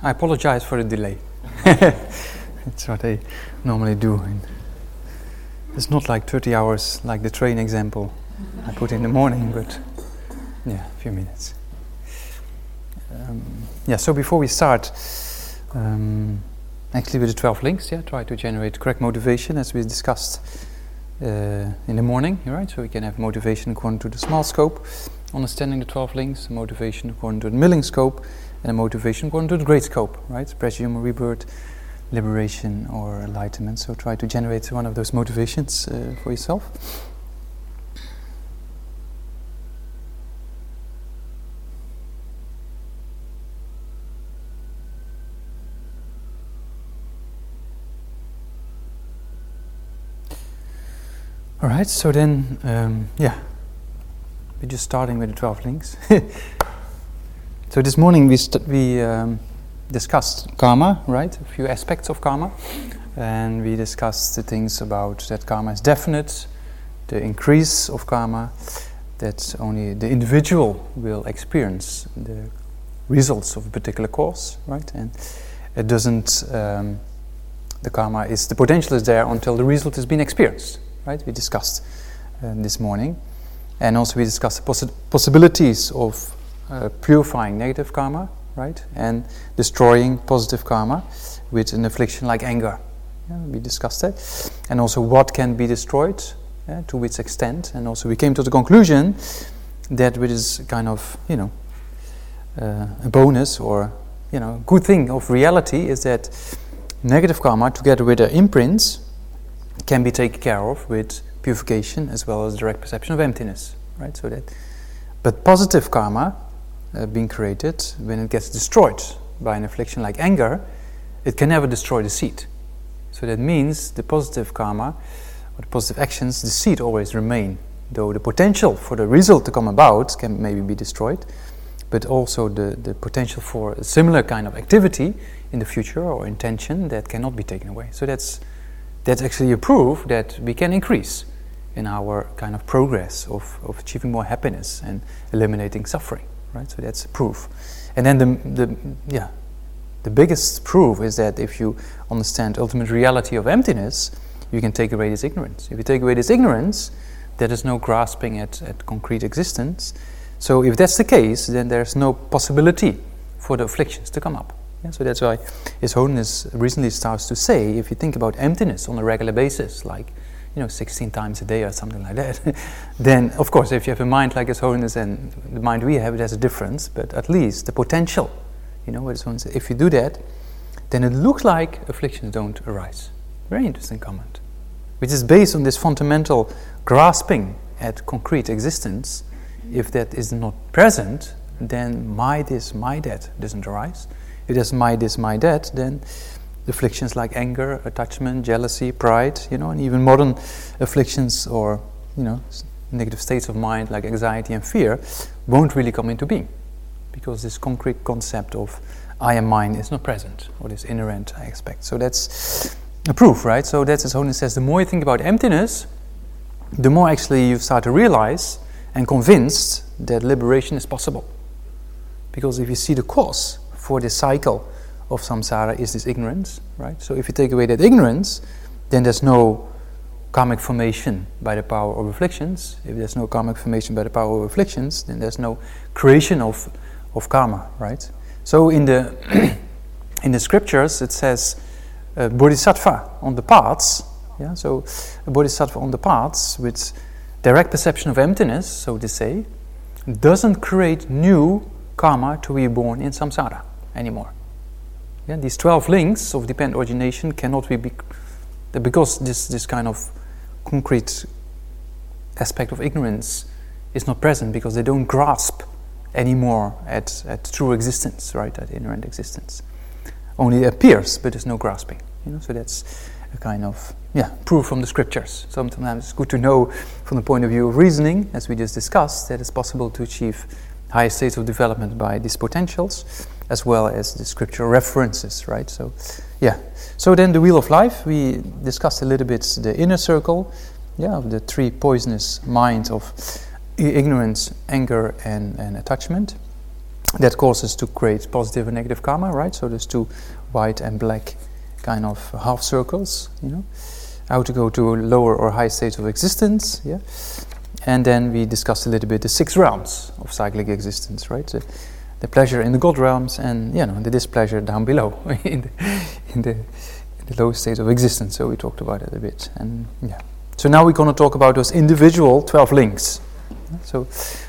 I apologize for the delay. That's what I normally do. And it's not like 30 hours like the train example I put in the morning, but yeah, a few minutes. So before we start, actually with the 12 links, try to generate correct motivation as we discussed in the morning, right? So we can have motivation according to the small scope, understanding the 12 links, motivation according to the milling scope, and a motivation according to the great scope, right? Presume, rebirth, liberation, or enlightenment. So try to generate one of those motivations for yourself. All right, so then, we're just starting with the 12 links. So this morning we discussed karma, right? A few aspects of karma, and we discussed the things about that karma is definite, the increase of karma, that only the individual will experience the results of a particular cause, right? And it doesn't. The potential is there until the result has been experienced, right? We discussed this morning, and also we discussed the possibilities of purifying negative karma, right, and destroying positive karma with an affliction like anger. We discussed that, and also what can be destroyed, to which extent, and also we came to the conclusion that with this kind of, a bonus or, good thing of reality is that negative karma, together with the imprints, can be taken care of with purification as well as direct perception of emptiness, right? So that, but positive karma being created, when it gets destroyed by an affliction like anger, it can never destroy the seed. So that means the positive karma or the positive actions, the seed always remain, though the potential for the result to come about can maybe be destroyed, but also the potential for a similar kind of activity in the future or intention that cannot be taken away. So that's actually a proof that we can increase in our kind of progress of achieving more happiness and eliminating suffering. Right, so that's proof, and then the biggest proof is that if you understand ultimate reality of emptiness, you can take away this ignorance. If you take away this ignorance, there is no grasping at concrete existence. So if that's the case, then there's no possibility for the afflictions to come up. So that's why His Holiness recently starts to say, if you think about emptiness on a regular basis, like 16 times a day or something like that, then of course if you have a mind like His Holiness and the mind we have, there's a difference, but at least the potential, what His Holiness says, if you do that, then it looks like afflictions don't arise. Very interesting comment, which is based on this fundamental grasping at concrete existence. If that is not present, then my this, my that doesn't arise. If there's my this, my that, then afflictions like anger, attachment, jealousy, pride, and even modern afflictions or, negative states of mind like anxiety and fear won't really come into being, because this concrete concept of I am mine is not present, or this inherent I expect. So that's a proof, right? So that's, as Holiness says, the more you think about emptiness, the more actually you start to realize and convinced that liberation is possible. Because if you see the cause for this cycle of samsara is this ignorance, right? So if you take away that ignorance, then there's no karmic formation by the power of afflictions. If there's no karmic formation by the power of afflictions, then there's no creation of karma, right? So in the in the scriptures it says bodhisattva on the paths, so a bodhisattva on the paths with direct perception of emptiness, so to say, doesn't create new karma to be born in samsara anymore. These 12 links of dependent origination cannot be because this kind of concrete aspect of ignorance is not present, because they don't grasp anymore at true existence, right? At inherent existence. Only appears, but there's no grasping. So that's a kind of proof from the scriptures. Sometimes it's good to know from the point of view of reasoning, as we just discussed, that it's possible to achieve higher states of development by these potentials, as well as the scriptural references, right? So, So then the wheel of life, we discussed a little bit the inner circle, of the three poisonous minds of ignorance, anger, and attachment. that causes to create positive and negative karma, right? So there's two white and black kind of half circles, how to go to lower or high states of existence, and then we discussed a little bit the 6 realms of cyclic existence, right? The pleasure in the God realms, and the displeasure down below in the low states of existence. So we talked about it a bit, and so now we're going to talk about those individual 12 links. So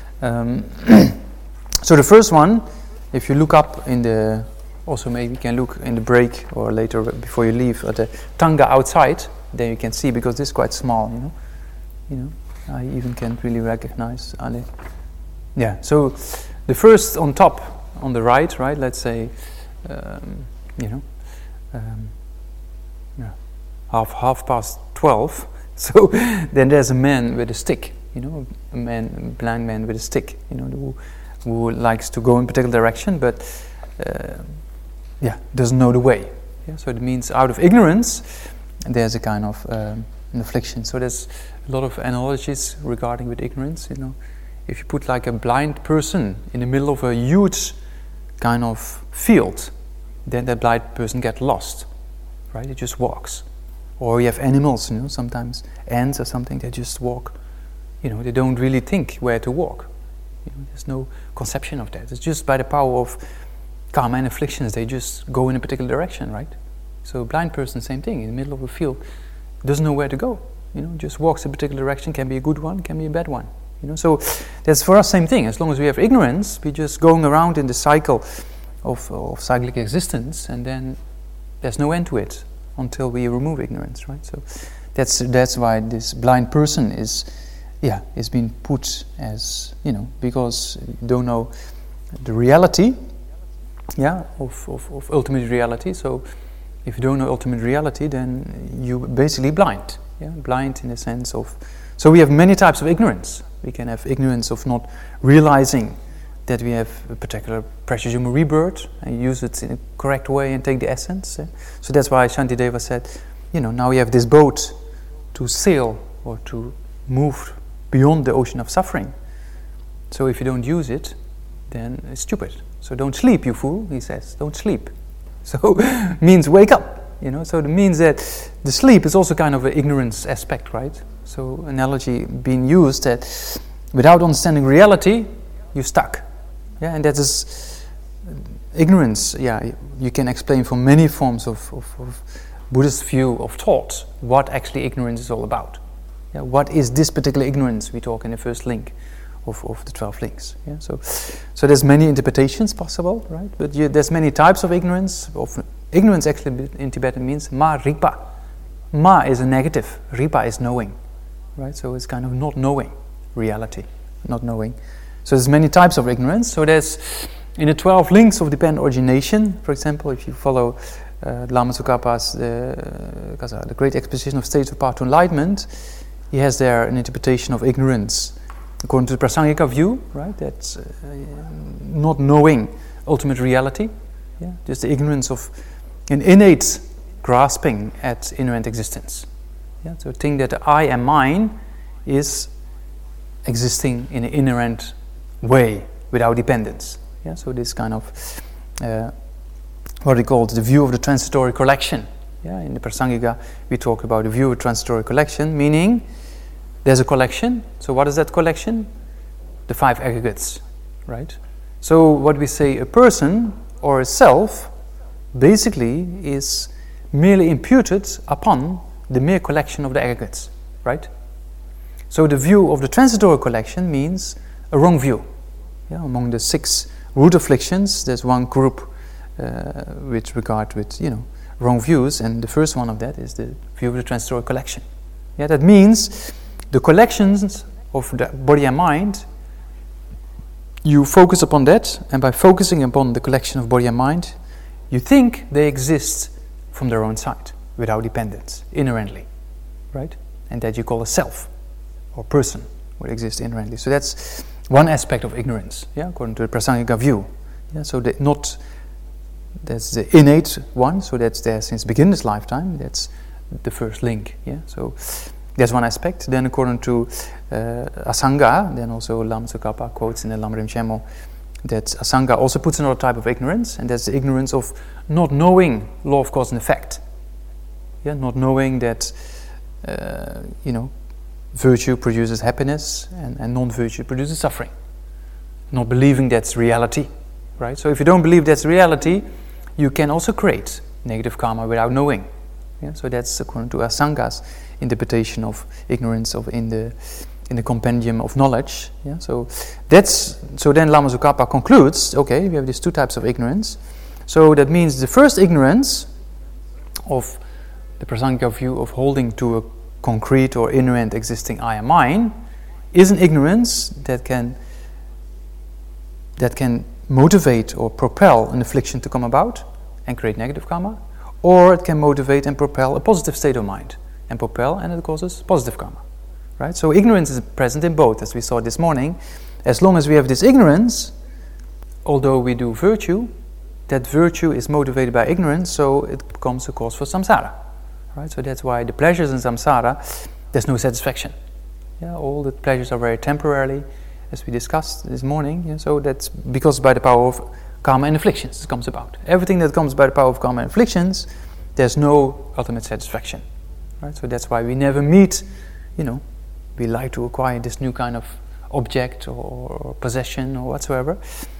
so the first one, if you look up in the, also maybe you can look in the break or later before you leave at the Tanga outside, then you can see, because this is quite small, I even can't really recognize. So the first on top, on the right, let's say, half past 12. So then there's a man with a stick, a blind man with a stick, who likes to go in a particular direction, but doesn't know the way. So it means out of ignorance, there's a kind of an affliction. So there's a lot of analogies regarding with ignorance. If you put like a blind person in the middle of a huge kind of field, then that blind person gets lost, right? It just walks. Or you have animals, sometimes ants or something, they just walk. They don't really think where to walk. There's no conception of that. It's just by the power of karma and afflictions, they just go in a particular direction, right? So a blind person, same thing, in the middle of a field, doesn't know where to go. Just walks a particular direction, can be a good one, can be a bad one. So that's for us same thing. As long as we have ignorance, we're just going around in the cycle of cyclic existence, and then there's no end to it until we remove ignorance, right? So that's why this blind person is being put as, because you don't know the reality, of ultimate reality. So if you don't know ultimate reality, then you're basically blind. Blind in the sense of, so we have many types of ignorance. We can have ignorance of not realizing that we have a particular precious human rebirth and use it in a correct way and take the essence. So that's why Shantideva said, now we have this boat to sail or to move beyond the ocean of suffering. So if you don't use it, then it's stupid. So don't sleep, you fool, he says. Don't sleep. So means wake up. So it means that the sleep is also kind of an ignorance aspect, right? So analogy being used that without understanding reality, you're stuck. And that is ignorance. You can explain from many forms of Buddhist view of thought what actually ignorance is all about. What is this particular ignorance we talk in the first link of the 12 links? So there's many interpretations possible, right? But there's many types of ignorance. Ignorance actually in Tibetan means ma ripa. Ma is a negative, ripa is knowing, right? So it's kind of not knowing reality, not knowing. So there's many types of ignorance. So there's in the 12 links of dependent origination, for example, if you follow Lama Tsongkhapa's the Great Exposition of States of Path to Enlightenment, he has there an interpretation of ignorance according to the Prasangika view, right? That's not knowing ultimate reality, just the ignorance of an innate grasping at inherent existence. So think that the I and mine is existing in an inherent way without dependence. So this kind of what we call the view of the transitory collection. In the Prasangika we talk about the view of transitory collection, meaning there's a collection. So what is that collection? The 5 aggregates, right? So what we say a person or a self basically is merely imputed upon the mere collection of the aggregates, right? So the view of the transitory collection means a wrong view. Among the 6 root afflictions, there's one group with regard with wrong views, and the first one of that is the view of the transitory collection. That means the collections of the body and mind, you focus upon that, and by focusing upon the collection of body and mind, you think they exist from their own side, without dependence, inherently, right? And that you call a self, or person, what exists inherently. So that's one aspect of ignorance, according to the Prasangika view. So that's the innate one, so that's there since beginner's lifetime, that's the first link, So that's one aspect. Then according to Asanga, then also Lama Tsongkhapa quotes in the Lamrim Chemo that Asanga also puts another type of ignorance, and that's the ignorance of not knowing law of cause and effect. Yeah, not knowing that virtue produces happiness and non-virtue produces suffering. Not believing that's reality, right? So if you don't believe that's reality, you can also create negative karma without knowing. Yeah? So that's according to Asanga's interpretation of ignorance in the compendium of knowledge. Yeah? So then Lama Tsongkhapa concludes, okay, we have these two types of ignorance. So that means the first ignorance of the Prasangika view of holding to a concrete or inherent existing I am mine is an ignorance that can motivate or propel an affliction to come about and create negative karma, or it can motivate and propel a positive state of mind and it causes positive karma. Right? So ignorance is present in both, as we saw this morning. As long as we have this ignorance, although we do virtue, that virtue is motivated by ignorance, so it becomes a cause for samsara. Right? So that's why the pleasures in samsara, there's no satisfaction. Yeah, all the pleasures are very temporarily, as we discussed this morning. Yeah, so that's because by the power of karma and afflictions it comes about. Everything that comes by the power of karma and afflictions, there's no ultimate satisfaction. Right? So that's why we never meet, we like to acquire this new kind of object or possession or whatsoever.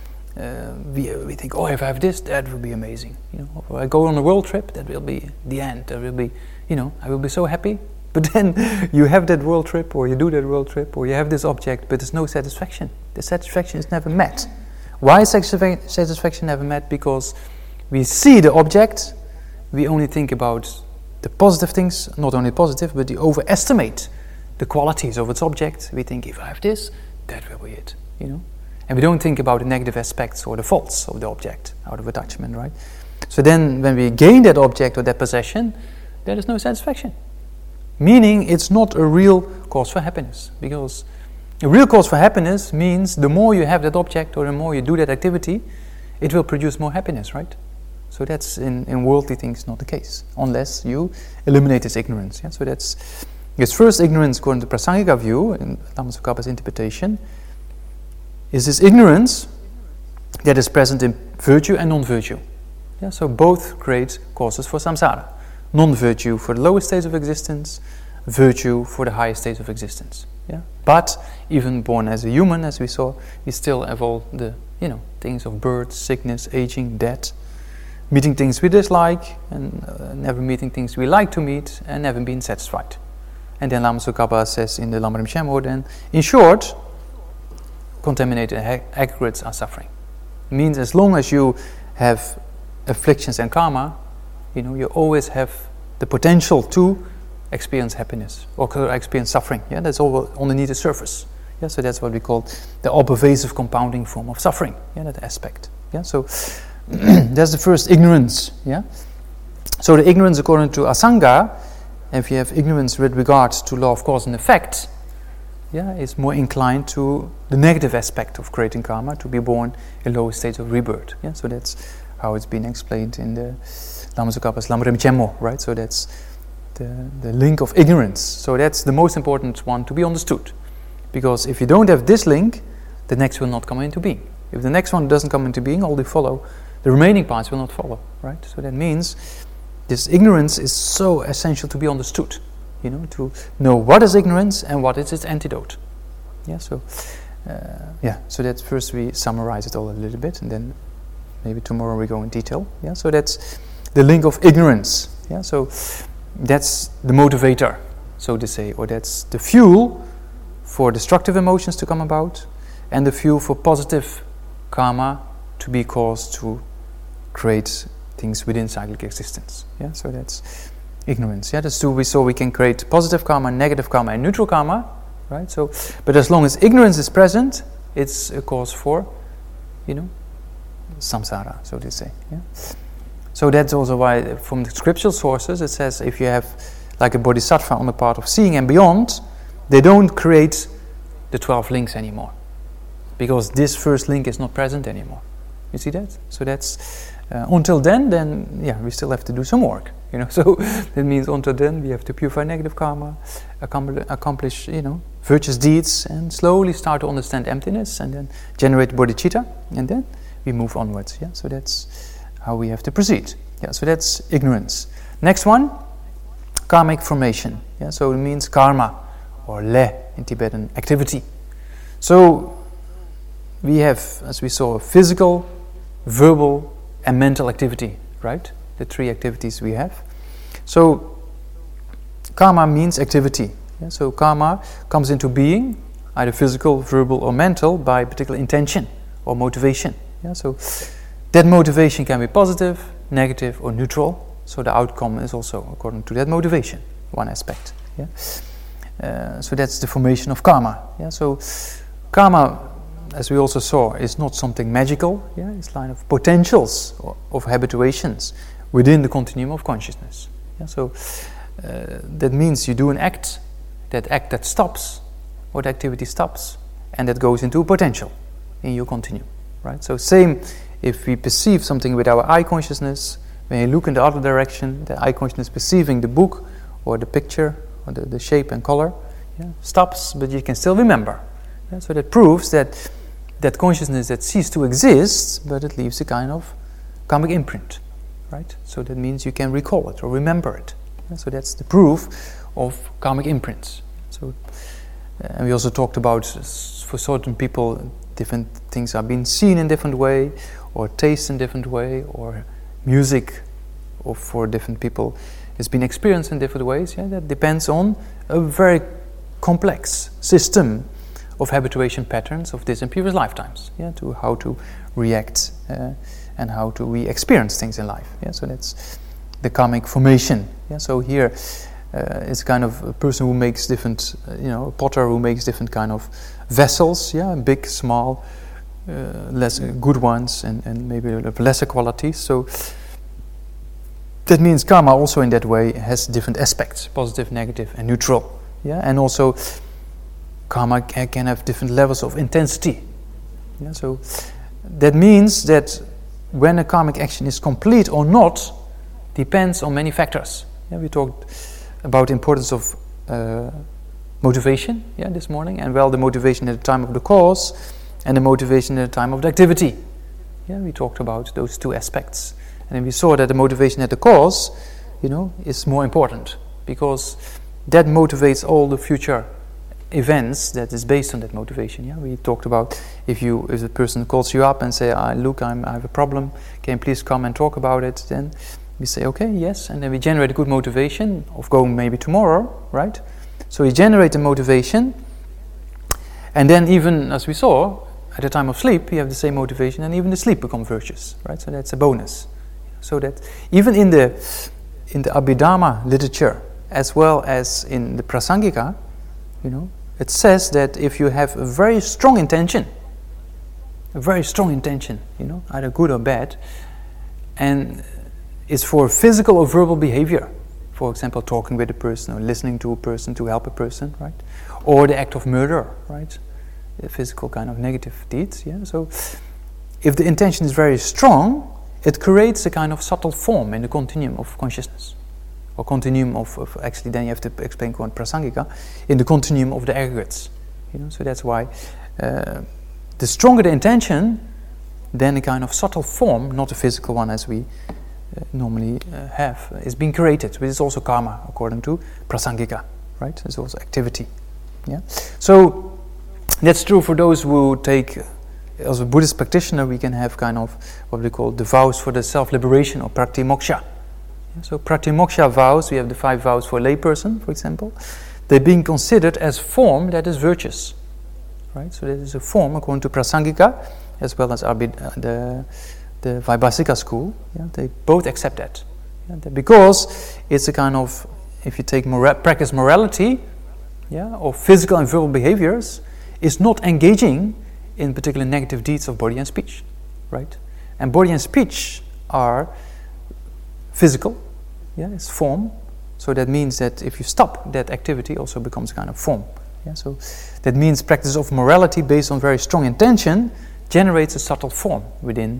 We think, if I have this, that will be amazing. If I go on a world trip, that will be the end. That will be, I will be so happy. But then you have that world trip, or you do that world trip, or you have this object, but there's no satisfaction. The satisfaction is never met. Why is satisfaction never met? Because we see the object, we only think about the positive things, not only positive, but we overestimate the qualities of its object. We think, if I have this, that will be it. And we don't think about the negative aspects or the faults of the object out of attachment, right? So then when we gain that object or that possession, there is no satisfaction. Meaning it's not a real cause for happiness. Because a real cause for happiness means the more you have that object or the more you do that activity, it will produce more happiness, right? So that's in worldly things not the case, unless you eliminate this ignorance. Yeah? So that's this first ignorance according to Prasangika view, in Lama Tsongkhapa's interpretation, is this ignorance that is present in virtue and non-virtue. Yeah, so both create causes for samsara. Non-virtue for the lowest states of existence, virtue for the highest states of existence. Yeah? But even born as a human, as we saw, we still have all the things of birth, sickness, aging, death, meeting things we dislike, and never meeting things we like to meet, and never being satisfied. And then Lama Tsongkhapa says in the Lamrim Shenmo, then, in short, contaminated aggregates are suffering. It means as long as you have afflictions and karma, you always have the potential to experience happiness or experience suffering. Yeah, that's all underneath the surface. Yeah, so that's what we call the all-pervasive compounding form of suffering. Yeah, that aspect. Yeah, so that's the first ignorance. Yeah, so the ignorance according to Asanga, if you have ignorance with regards to law of cause and effect, is more inclined to the negative aspect of creating karma, to be born in lower states of rebirth. Yeah, so that's how it's been explained in the Lama Tsongkhapa's Lamrim Shenmo, right? So that's the link of ignorance. So that's the most important one to be understood. Because if you don't have this link, the next will not come into being. If the next one doesn't come into being, all the remaining parts will not follow, right? So that means this ignorance is so essential to be understood. To know what is ignorance and what is its antidote. Yeah, so that's first we summarize it all a little bit, and then maybe tomorrow we go in detail. Yeah, so that's the link of ignorance. Yeah, so that's the motivator, so to say, or that's the fuel for destructive emotions to come about, and the fuel for positive karma to be caused to create things within cyclic existence. Yeah, so that's ignorance. Yeah, that's two. We can create positive karma, negative karma, and neutral karma, right? So, but as long as ignorance is present, it's a cause for, samsara, so to say. Yeah. So that's also why, from the scriptural sources, it says if you have like a bodhisattva on the path of seeing and beyond, they don't create the 12 links anymore, because this first link is not present anymore. You see that? So that's until then we still have to do some work. So that means until then we have to purify negative karma, accomplish virtuous deeds, and slowly start to understand emptiness, and then generate bodhicitta, and then we move onwards. Yeah, so that's how we have to proceed. Yeah, so that's ignorance. Next one, karmic formation. Yeah, so it means karma, or le in Tibetan, activity. So we have, as we saw, physical, verbal, and mental activity, right? The three activities we have. So karma means activity. Yeah? So karma comes into being, either physical, verbal, or mental, by particular intention or motivation. Yeah? So that motivation can be positive, negative, or neutral. So the outcome is also according to that motivation, one aspect. Yeah? So that's the formation of karma. Yeah? So karma, as we also saw, is not something magical. Yeah? It's kind of potentials of habituations within the continuum of consciousness. Yeah? So that means you do an act that stops, or the activity stops, and that goes into a potential in your continuum. Right? So same if we perceive something with our eye consciousness, when you look in the other direction, the eye consciousness perceiving the book or the picture or the shape and color stops, but you can still remember. Yeah? So that proves that consciousness that ceased to exist, but it leaves a kind of karmic imprint, right? So that means you can recall it or remember it. Yeah, so that's the proof of karmic imprints. So, and we also talked about, for certain people, different things are being seen in different way, or taste in different way, or music, or for different people, it's been experienced in different ways. Yeah, that depends on a very complex system of habituation patterns of this and previous lifetimes, to how to react and how to we experience things in life. Yeah, so that's the karmic formation. Yeah, so here it's kind of a person who makes different, a potter who makes different kind of vessels. Yeah, big, small, less good ones, and maybe of lesser qualities. So that means karma also in that way has different aspects: positive, negative, and neutral. Yeah, and also karma can have different levels of intensity. Yeah, so that means that when a karmic action is complete or not depends on many factors. Yeah, we talked about the importance of motivation this morning, and the motivation at the time of the cause and the motivation at the time of the activity. Yeah, we talked about those two aspects, and then we saw that the motivation at the cause is more important, because that motivates all the future events that is based on that motivation. Yeah, we talked about if a person calls you up and say, look, I have a problem, can you please come and talk about it? Then we say, okay, yes, and then we generate a good motivation of going maybe tomorrow, right? So we generate the motivation, and then even as we saw at the time of sleep, you have the same motivation, and even the sleep becomes virtuous, right? So that's a bonus. So that even in the Abhidharma literature, as well as in the Prasangika, it says that if you have a very strong intention, either good or bad, and it's for physical or verbal behavior, for example, talking with a person or listening to a person to help a person, right? Or the act of murder, right? The physical kind of negative deeds, So if the intention is very strong, it creates a kind of subtle form in the continuum of consciousness. Or continuum of actually, then you have to explain Prasangika, in the continuum of the aggregates. So that's why the stronger the intention, then a kind of subtle form, not a physical one as we normally have, is being created, which is also karma according to Prasangika, right? It's also activity. Yeah. So that's true for those who take, as a Buddhist practitioner, we can have kind of what we call the vows for the self-liberation, or pratimoksha. So pratimoksha vows, we have the 5 vows for a layperson, for example. They're being considered as form that is virtuous, right? So that is a form according to Prasangika, as well as the Vaibhasika school. Yeah, they both accept that, because it's a kind of, if you take practice morality, or physical and verbal behaviors, is not engaging in particular negative deeds of body and speech, right? And body and speech are physical, it's form. So that means that if you stop, that activity also becomes kind of form. So that means practice of morality based on very strong intention generates a subtle form within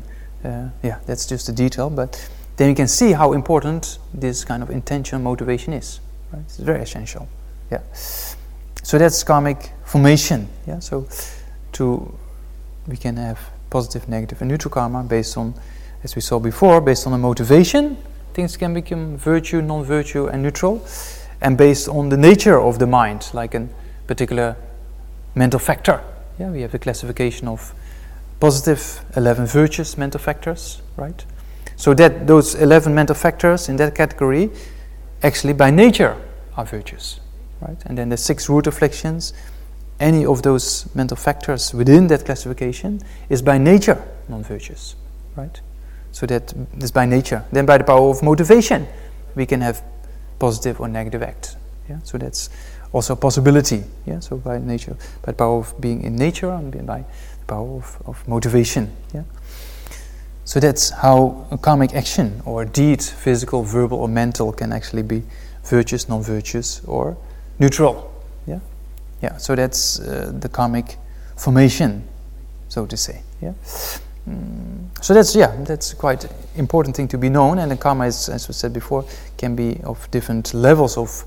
That's just a detail, but then you can see how important this kind of intention, motivation is. Right? It's very essential. Yeah. So that's karmic formation. Yeah. So we can have positive, negative, and neutral karma based on, as we saw before, based on the motivation. Things can become virtue, non-virtue, and neutral, and based on the nature of the mind, like a particular mental factor. Yeah, we have the classification of positive 11 virtuous mental factors, right? So that those 11 mental factors in that category actually by nature are virtuous, right? And then the 6 root afflictions, any of those mental factors within that classification is by nature non-virtuous, right? So that is by nature. Then by the power of motivation, we can have positive or negative act. Yeah? So that's also a possibility. Yeah? So by nature, by the power of being in nature and by the power of motivation. Yeah? So that's how a karmic action or deed, physical, verbal or mental, can actually be virtuous, non-virtuous or neutral. Yeah? Yeah. So that's the karmic formation, so to say. Yeah. So that's quite important thing to be known, and the karma is, as we said before, can be of different levels of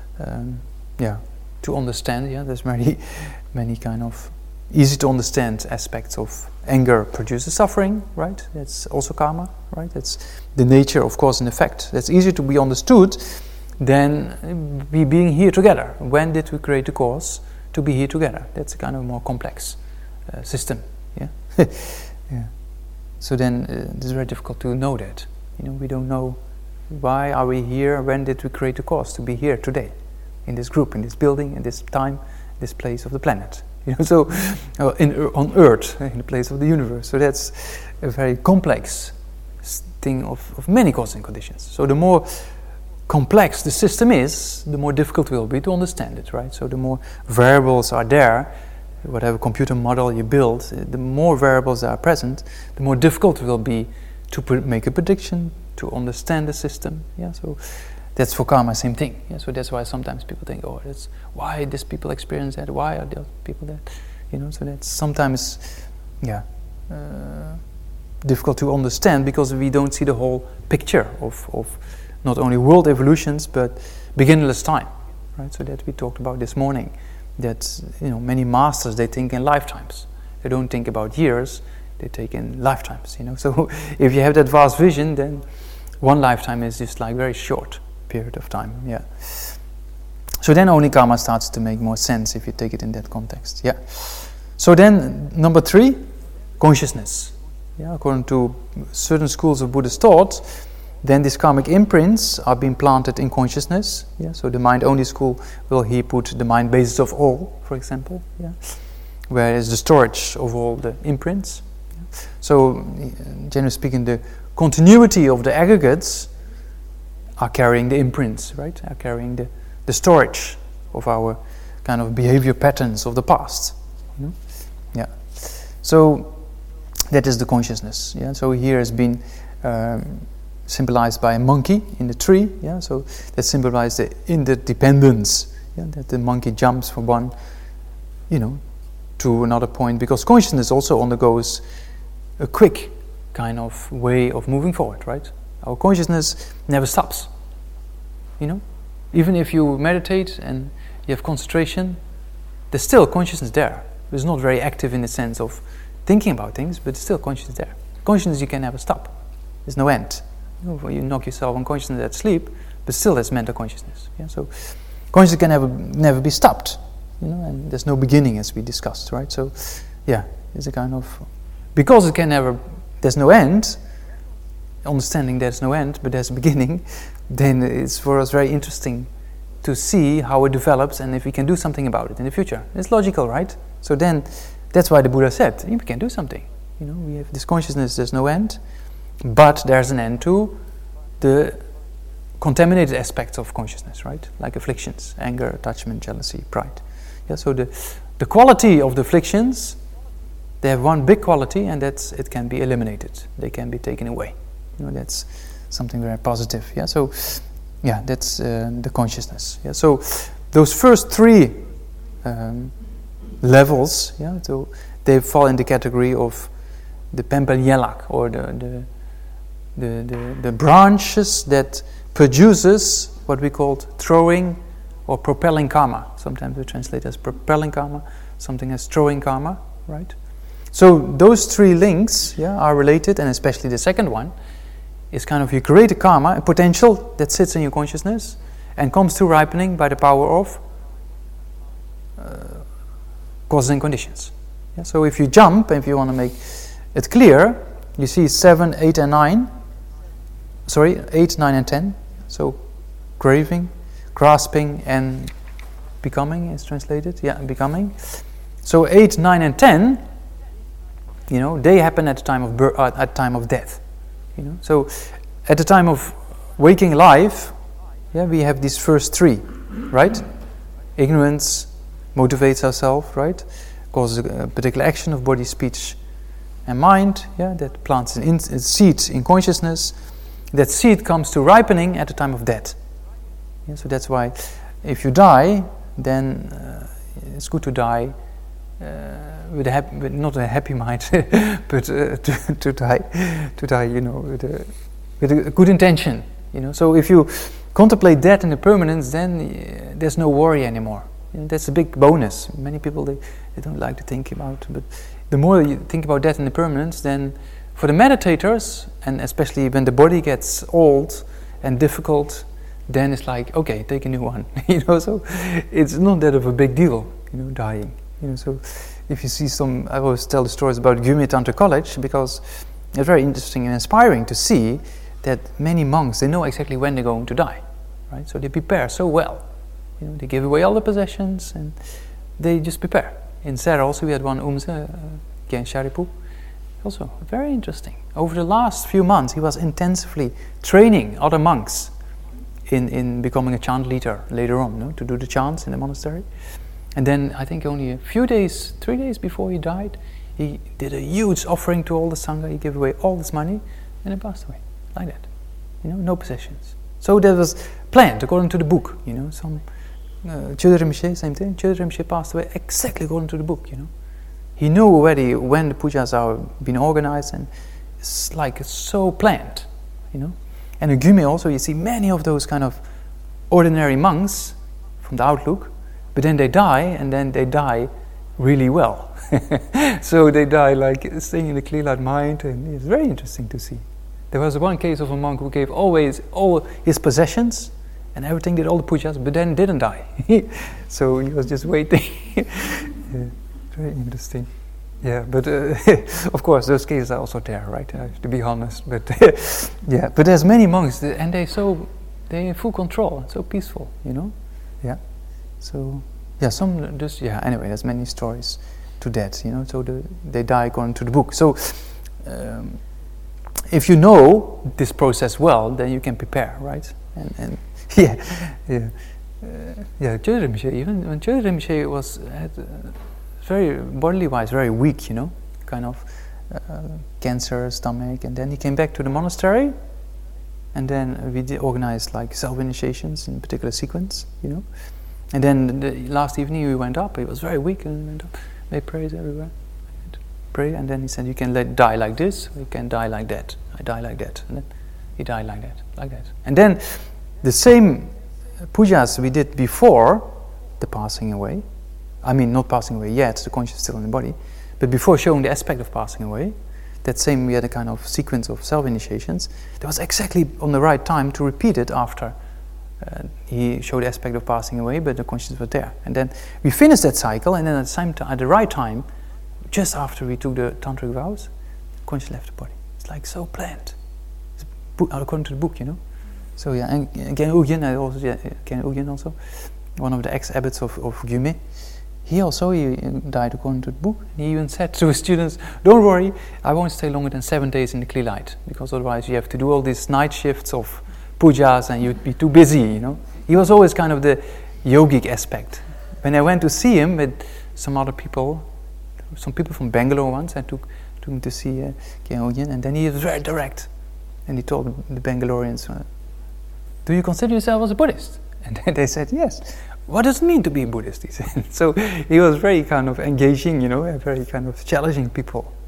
to understand. Yeah, there's many kind of easy to understand aspects of anger produces suffering, right? That's also karma, right? That's the nature of cause and effect. That's easier to be understood than we being here together. When did we create the cause to be here together? That's a kind of more complex system. Yeah. Yeah. So then it's very difficult to know that. We don't know why are we here, when did we create the cause to be here today, in this group, in this building, in this time, this place of the planet. So on Earth, in the place of the universe. So that's a very complex thing of many causes and conditions. So the more complex the system is, the more difficult it will be to understand it, right? So the more variables are there, whatever computer model you build, the more variables that are present, the more difficult it will be to make a prediction, to understand the system. Yeah, so that's for karma, same thing. Yeah, so that's why sometimes people think, oh, that's why these people experience that, why are those people that, so that's sometimes, difficult to understand because we don't see the whole picture of not only world evolutions but beginnerless time, right? So that we talked about this morning. That many masters, they think in lifetimes. They don't think about years, they take in lifetimes. So if you have that vast vision, then one lifetime is just like very short period of time. Yeah. So then only karma starts to make more sense if you take it in that context. Yeah. So then number 3, consciousness. Yeah. According to certain schools of Buddhist thought, then these karmic imprints are being planted in consciousness. Yeah? So the mind-only school will here put the mind basis of all, for example. Yeah? Where is the storage of all the imprints. Yeah? So, generally speaking, the continuity of the aggregates are carrying the imprints, right? Are carrying the storage of our kind of behavior patterns of the past. Yeah. So that is the consciousness. Yeah. So here has been symbolized by a monkey in the tree. Yeah, so that symbolizes the interdependence. Yeah, that the monkey jumps from one, to another point, because consciousness also undergoes a quick kind of way of moving forward. Right, our consciousness never stops. Even if you meditate and you have concentration, there's still consciousness there. It's not very active in the sense of thinking about things, but still consciousness there. Consciousness you can never stop. There's no end. You knock yourself unconscious at sleep, but still there's mental consciousness. Yeah? So consciousness can never be stopped, and there's no beginning, as we discussed, right? So, it's a kind of, because there's no end, understanding there's no end, but there's a beginning, then it's for us very interesting to see how it develops and if we can do something about it in the future. It's logical, right? So then, that's why the Buddha said, we can do something. We have this consciousness, there's no end, but there's an end to the contaminated aspects of consciousness, right? Like afflictions, anger, attachment, jealousy, pride. Yeah, so the quality of the afflictions, they have one big quality, and that's it can be eliminated. They can be taken away. That's something very positive. Yeah, so that's the consciousness. Yeah, so those first 3 levels, so they fall in the category of the Pempel-Yelak, or the branches that produces what we call throwing or propelling karma. Sometimes we translate as propelling karma, something as throwing karma, right? So those three links are related, and especially the second one is kind of you create a karma, a potential that sits in your consciousness and comes to ripening by the power of causes and conditions. Yeah? So if you jump, and if you want to make it clear, you see 7, 8 and 9. 8, 9 and 10. So craving, grasping and becoming is translated. Yeah, becoming. So 8, 9 and 10, they happen at the time of birth, at time of death. So at the time of waking life, we have these first three, right? Ignorance motivates ourselves, right? Causes a particular action of body, speech, and mind. That plants a seed in consciousness. That seed comes to ripening at the time of death. So that's why, if you die, then it's good to die with not a happy mind, but to die, with a good intention. So if you contemplate death and the permanence, then there's no worry anymore. That's a big bonus. Many people they don't like to think about, but the more you think about death and the permanence, then for the meditators, and especially when the body gets old and difficult, then it's like, okay, take a new one. So it's not that of a big deal, dying. So if you see I always tell the stories about Gyume Tantra College, because it's very interesting and inspiring to see that many monks, they know exactly when they're going to die, right? So they prepare so well. They give away all the possessions and they just prepare. In Serra also we had one Umse, Khen Sharipu, also very interesting. Over the last few months he was intensively training other monks in becoming a chant leader later on, to do the chants in the monastery. And then I think only 3 days before he died, he did a huge offering to all the Sangha. He gave away all this money and he passed away like that. No possessions. So that was planned according to the book. Some Chödrön Rinpoche, same thing. Chödrön Rinpoche passed away exactly according to the book. He knew already when the pujas are being organized, and it's so planned. And in Gyume also you see many of those kind of ordinary monks from the outlook, but then they die, and then they die really well. So they die staying in the clear light mind, and it's very interesting to see. There was one case of a monk who gave always all his possessions and everything, did all the pujas, but then didn't die. So he was just waiting. Very interesting. Yeah, but of course those cases are also there, right? To be honest, but but there's many monks, and they're in full control, so peaceful, Yeah. So some just anyway, there's many stories to that, So they die according to the book. So if you know this process well, then you can prepare, right? And Chödrön Rinpoche, even when Chödrön Rinpoche was very bodily wise, very weak, kind of cancer, stomach, and then he came back to the monastery, and then we organized self-initiations in a particular sequence, And then the last evening we went up. He was very weak, and we went up, made prayers everywhere, pray, and then he said, "You can die like this, or you can die like that." I die like that, and then he died like that, And then the same pujas we did before the passing away. I mean, not passing away yet, the conscious is still in the body, but before showing the aspect of passing away, that same we had a kind of sequence of self-initiations. That was exactly on the right time to repeat it after he showed the aspect of passing away, but the consciousness was there. And then we finished that cycle, and then at the right time, just after we took the tantric vows, the consciousness left the body. It's so planned. It's according to the book, So and Khen Ugyen also, one of the ex-abbots of Gyume, he died according to the book. He even said to his students, "Don't worry, I won't stay longer than 7 days in the clear light, because otherwise you have to do all these night shifts of pujas and you'd be too busy, He was always kind of the yogic aspect. When I went to see him with some other people, some people from Bangalore once, I took him to see Khen Ugyen, and then he was very direct. And he told the Bangaloreans, "Do you consider yourself as a Buddhist?" And then they said, "Yes." "What does it mean to be a Buddhist?" he said. So he was very kind of engaging, very kind of challenging people,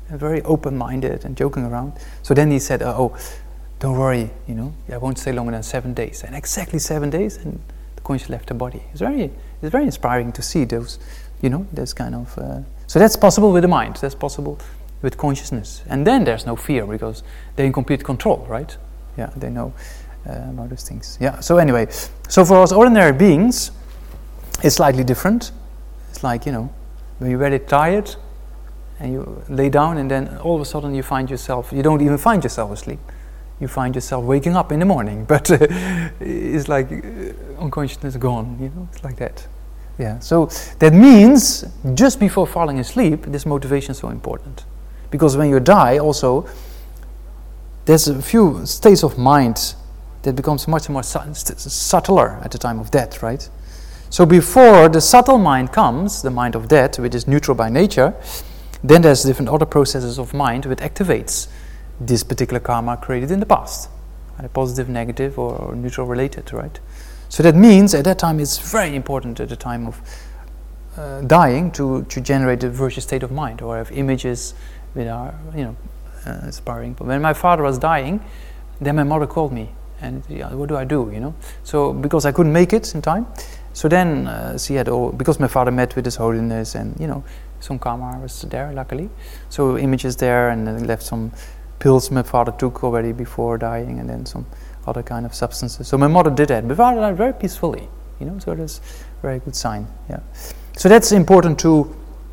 and very open-minded and joking around. So then he said, "Oh, don't worry, I won't stay longer than 7 days." And exactly 7 days, and the conscious left the body. It's very inspiring to see those, this kind of. So that's possible with the mind. That's possible with consciousness. And then there's no fear because they're in complete control, right? Yeah, they know about those things. Yeah. So anyway, for us ordinary beings, it's slightly different. It's like when you're very tired and you lay down, and then all of a sudden you don't even find yourself asleep. You find yourself waking up in the morning, but it's like unconsciousness gone, it's like that. Yeah, so that means just before falling asleep, this motivation is so important. Because when you die also, there's a few states of mind that becomes much more subtler at the time of death, right? So before the subtle mind comes, the mind of death, which is neutral by nature, then there's different other processes of mind which activates this particular karma created in the past, either positive, negative, or neutral related, right? So that means at that time it's very important at the time of dying to generate a virtuous state of mind, or have images with our, inspiring. But when my father was dying, then my mother called me, and what do I do, So because I couldn't make it in time, so then she had because my father met with His Holiness, and some karma was there, luckily. So images there, and then left some pills my father took already before dying, and then some other kind of substances. So my mother did that. My father died very peacefully, so that's a very good sign. Yeah. So that's important to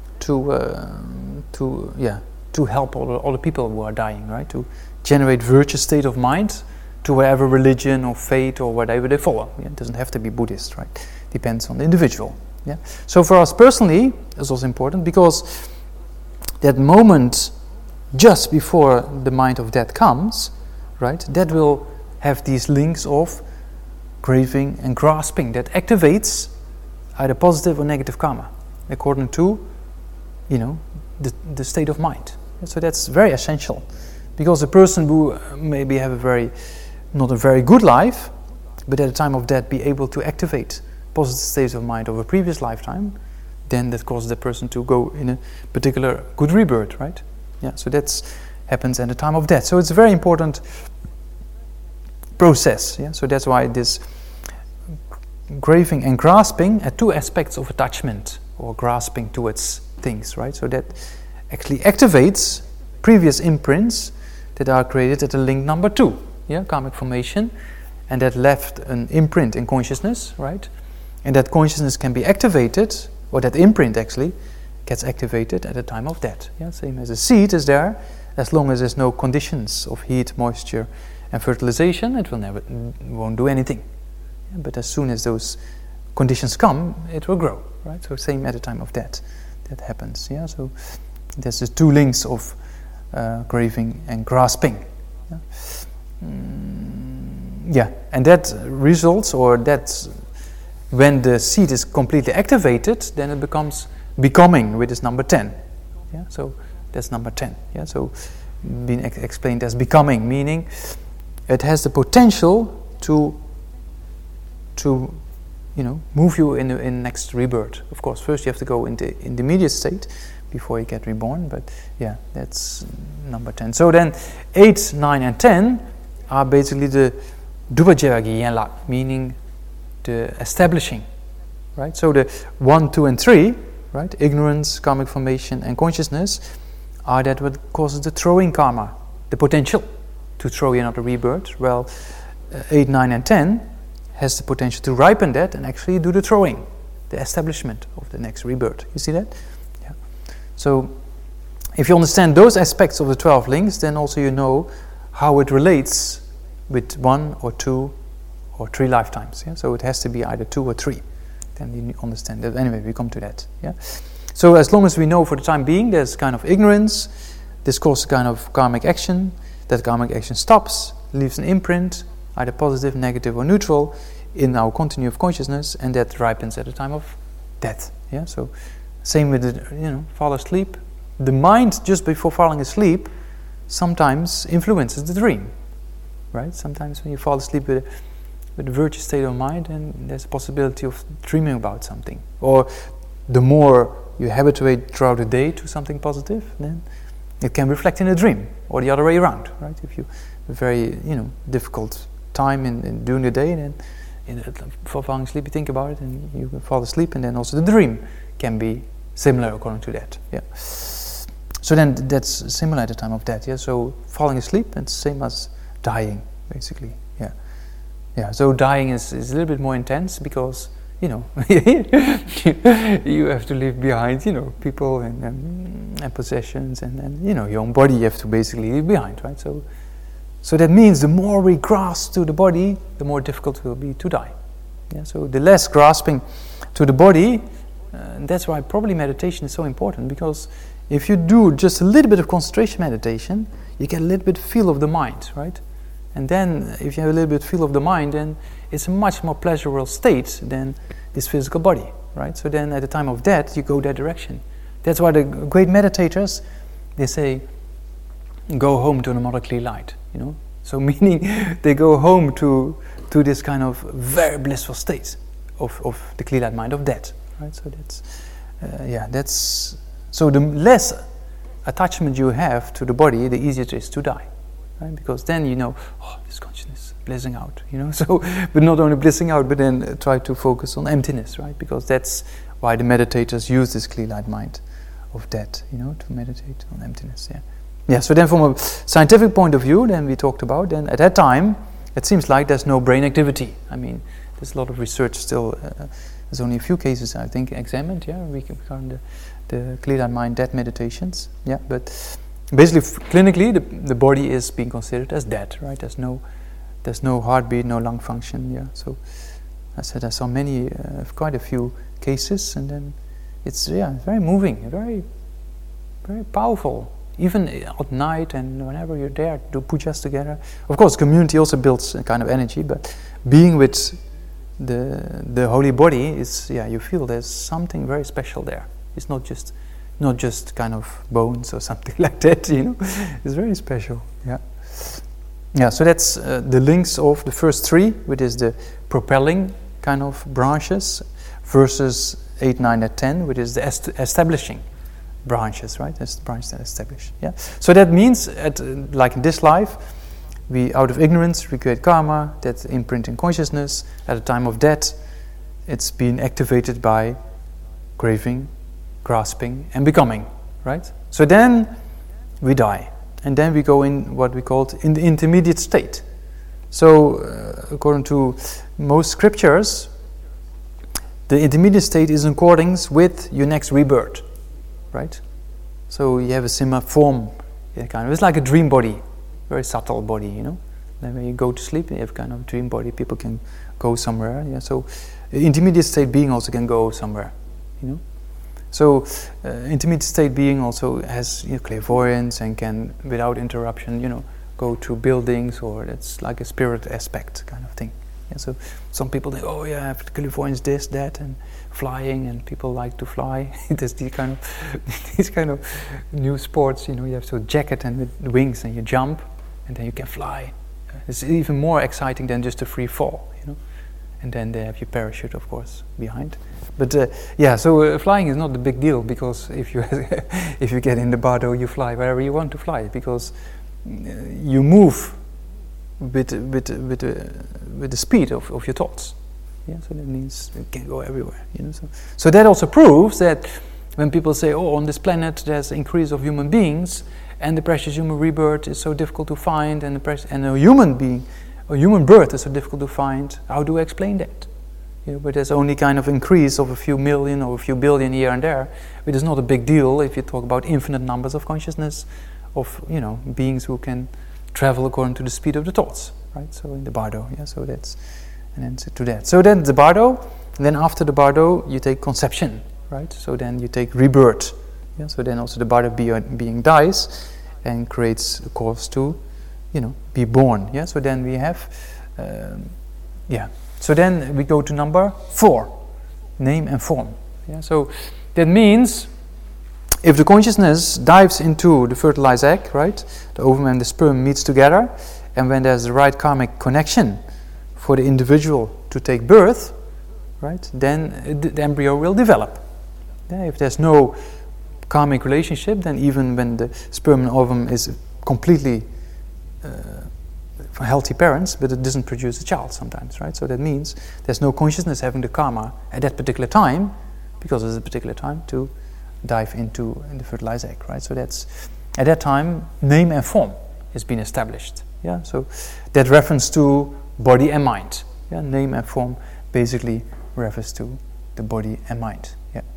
help all the people who are dying, right? To generate virtuous state of mind to whatever religion or faith or whatever they follow. Yeah? It doesn't have to be Buddhist, right? Depends on the individual. Yeah. So for us personally, it's also important because that moment just before the mind of death comes, right? That will have these links of craving and grasping that activates either positive or negative karma according to the state of mind. So that's very essential, because a person who maybe have not a very good life, but at the time of death be able to activate positive states of mind of a previous lifetime, then that causes the person to go in a particular good rebirth, right? Yeah, so that happens at the time of death. So it's a very important process. Yeah, so that's why this craving and grasping are two aspects of attachment or grasping towards things, right? So that actually activates previous imprints that are created at the link number 2, karmic formation, and that left an imprint in consciousness, right? And that consciousness can be activated, or that imprint actually gets activated at the time of death. Yeah, same as a seed is there, as long as there's no conditions of heat, moisture, and fertilization, it won't do anything. Yeah, but as soon as those conditions come, it will grow, right? So same at the time of death, that happens. Yeah, so there's the two links of craving and grasping. Yeah, and that results, or that's when the seed is completely activated, then it becomes becoming, which is number 10. Yeah, so that's number 10. Yeah, so being explained as becoming, meaning it has the potential to move you in the next rebirth. Of course, first you have to go in the intermediate state before you get reborn, but yeah, that's number 10. So then 8, 9 and 10 are basically the Dubajagi Yenla, meaning the establishing, right? So the 1, 2 and 3, right? Ignorance, karmic formation and consciousness are that what causes the throwing karma, the potential to throw in another rebirth. Well, 8, 9 and 10 has the potential to ripen that and actually do the throwing, the establishment of the next rebirth. You see that? Yeah. So if you understand those aspects of the 12 links, then also you know how it relates with 1 or 2 or 3 lifetimes. Yeah? So it has to be either 2 or 3. Then you understand that. Anyway, we come to that. Yeah. So as long as we know for the time being there's kind of ignorance, this causes kind of karmic action, that karmic action stops, leaves an imprint, either positive, negative or neutral, in our continuum of consciousness, and that ripens at the time of death. Yeah. So same with the fall asleep. The mind just before falling asleep sometimes influences the dream. Right? Sometimes when you fall asleep with a virtuous state of mind, and there's a possibility of dreaming about something. Or the more you habituate throughout the day to something positive, then It can reflect in a dream, or the other way around, right? If you have a very, difficult time in during the day, and then for falling asleep, you think about it, and you fall asleep, and then also the dream can be similar according to that. Yeah. So then that's similar at the time of death. Yeah. So falling asleep, it's the same as dying, basically. Yeah. Yeah. So dying is a little bit more intense because you have to leave behind, people and possessions, and your own body you have to basically leave behind, right? So that means the more we grasp to the body, the more difficult it will be to die. Yeah. So the less grasping to the body, that's why probably meditation is so important, because if you do just a little bit of concentration meditation, you get a little bit feel of the mind, right? And then if you have a little bit feel of the mind, then it's a much more pleasurable state than this physical body, right? So then at the time of death, you go that direction. That's why the great meditators, they say, go home to the mother clear light, So meaning they go home to this kind of very blissful state of the clear light mind of death, right? So that's so the less attachment you have to the body, the easier it is to die. Right? Because then this consciousness blissing out, So, but not only blissing out, but then try to focus on emptiness, right? Because that's why the meditators use this clear light mind of death, to meditate on emptiness. Yeah. Yeah. So then, from a scientific point of view, then we talked about. Then at that time, it seems like there's no brain activity. I mean, there's a lot of research still. There's only a few cases, I think, examined. Yeah, we can count the clear light mind death meditations. Yeah, but basically, clinically, the body is being considered as dead, right? There's no heartbeat, no lung function. Yeah. So I said I saw quite a few cases, and then it's very moving, very, very powerful. Even at night and whenever you're there, do pujas together. Of course, community also builds a kind of energy, but being with the holy body is you feel there's something very special there. It's not just kind of bones or something like that, It's very special. Yeah. Yeah. So that's the links of the first three, which is the propelling kind of branches, versus 8, 9, and 10, which is the establishing branches, right? That's the branch that establish. Yeah. So that means, like in this life, we out of ignorance we create karma that imprint in consciousness. At the time of death, it's being activated by craving, grasping, and becoming, right? So then we die, and then we go in what we called in the intermediate state. So according to most scriptures, the intermediate state is in accordance with your next rebirth, right? So you have a similar form, it's like a dream body, very subtle body, Then when you go to sleep, you have kind of dream body. People can go somewhere. Yeah. So intermediate state being also can go somewhere, So intermediate state being also has clairvoyance and can, without interruption, go to buildings, or it's like a spirit aspect kind of thing. Yeah, so some people think, I have clairvoyance, this, that, and flying, and people like to fly. There's these kind of new sports. You have to jacket and with wings, and you jump, and then you can fly. It's even more exciting than just a free fall. And then they have your parachute, of course, behind. But so flying is not the big deal, because if you get in the bardo, you fly wherever you want to fly, because you move with the speed of your thoughts. Yeah, so that means it can go everywhere. So that also proves that when people say, on this planet there's an increase of human beings, and the precious human rebirth is so difficult to find, and a human birth is so difficult to find, how do I explain that? But there's only kind of increase of a few million or a few billion here and there, which is not a big deal if you talk about infinite numbers of consciousness, of beings who can travel according to the speed of the thoughts, right? So in the bardo, so that's, and then to that. So then the bardo, and then after the bardo you take conception, right? So then you take rebirth. Yeah. So then also the bardo being dies and creates a cause to, be born. Yeah. So then we have, So then we go to number 4, name and form. Yeah. So that means, if the consciousness dives into the fertilized egg, right, the ovum and the sperm meets together, and when there's the right karmic connection for the individual to take birth, right, then the embryo will develop. Yeah, if there's no karmic relationship, then even when the sperm and ovum is completely healthy parents, but it doesn't produce a child sometimes, right? So that means there's no consciousness having the karma at that particular time, because it's a particular time to dive into the fertilized egg, right? So that's, at that time, name and form has been established. Yeah, so that reference to body and mind. Yeah, name and form basically refers to the body and mind.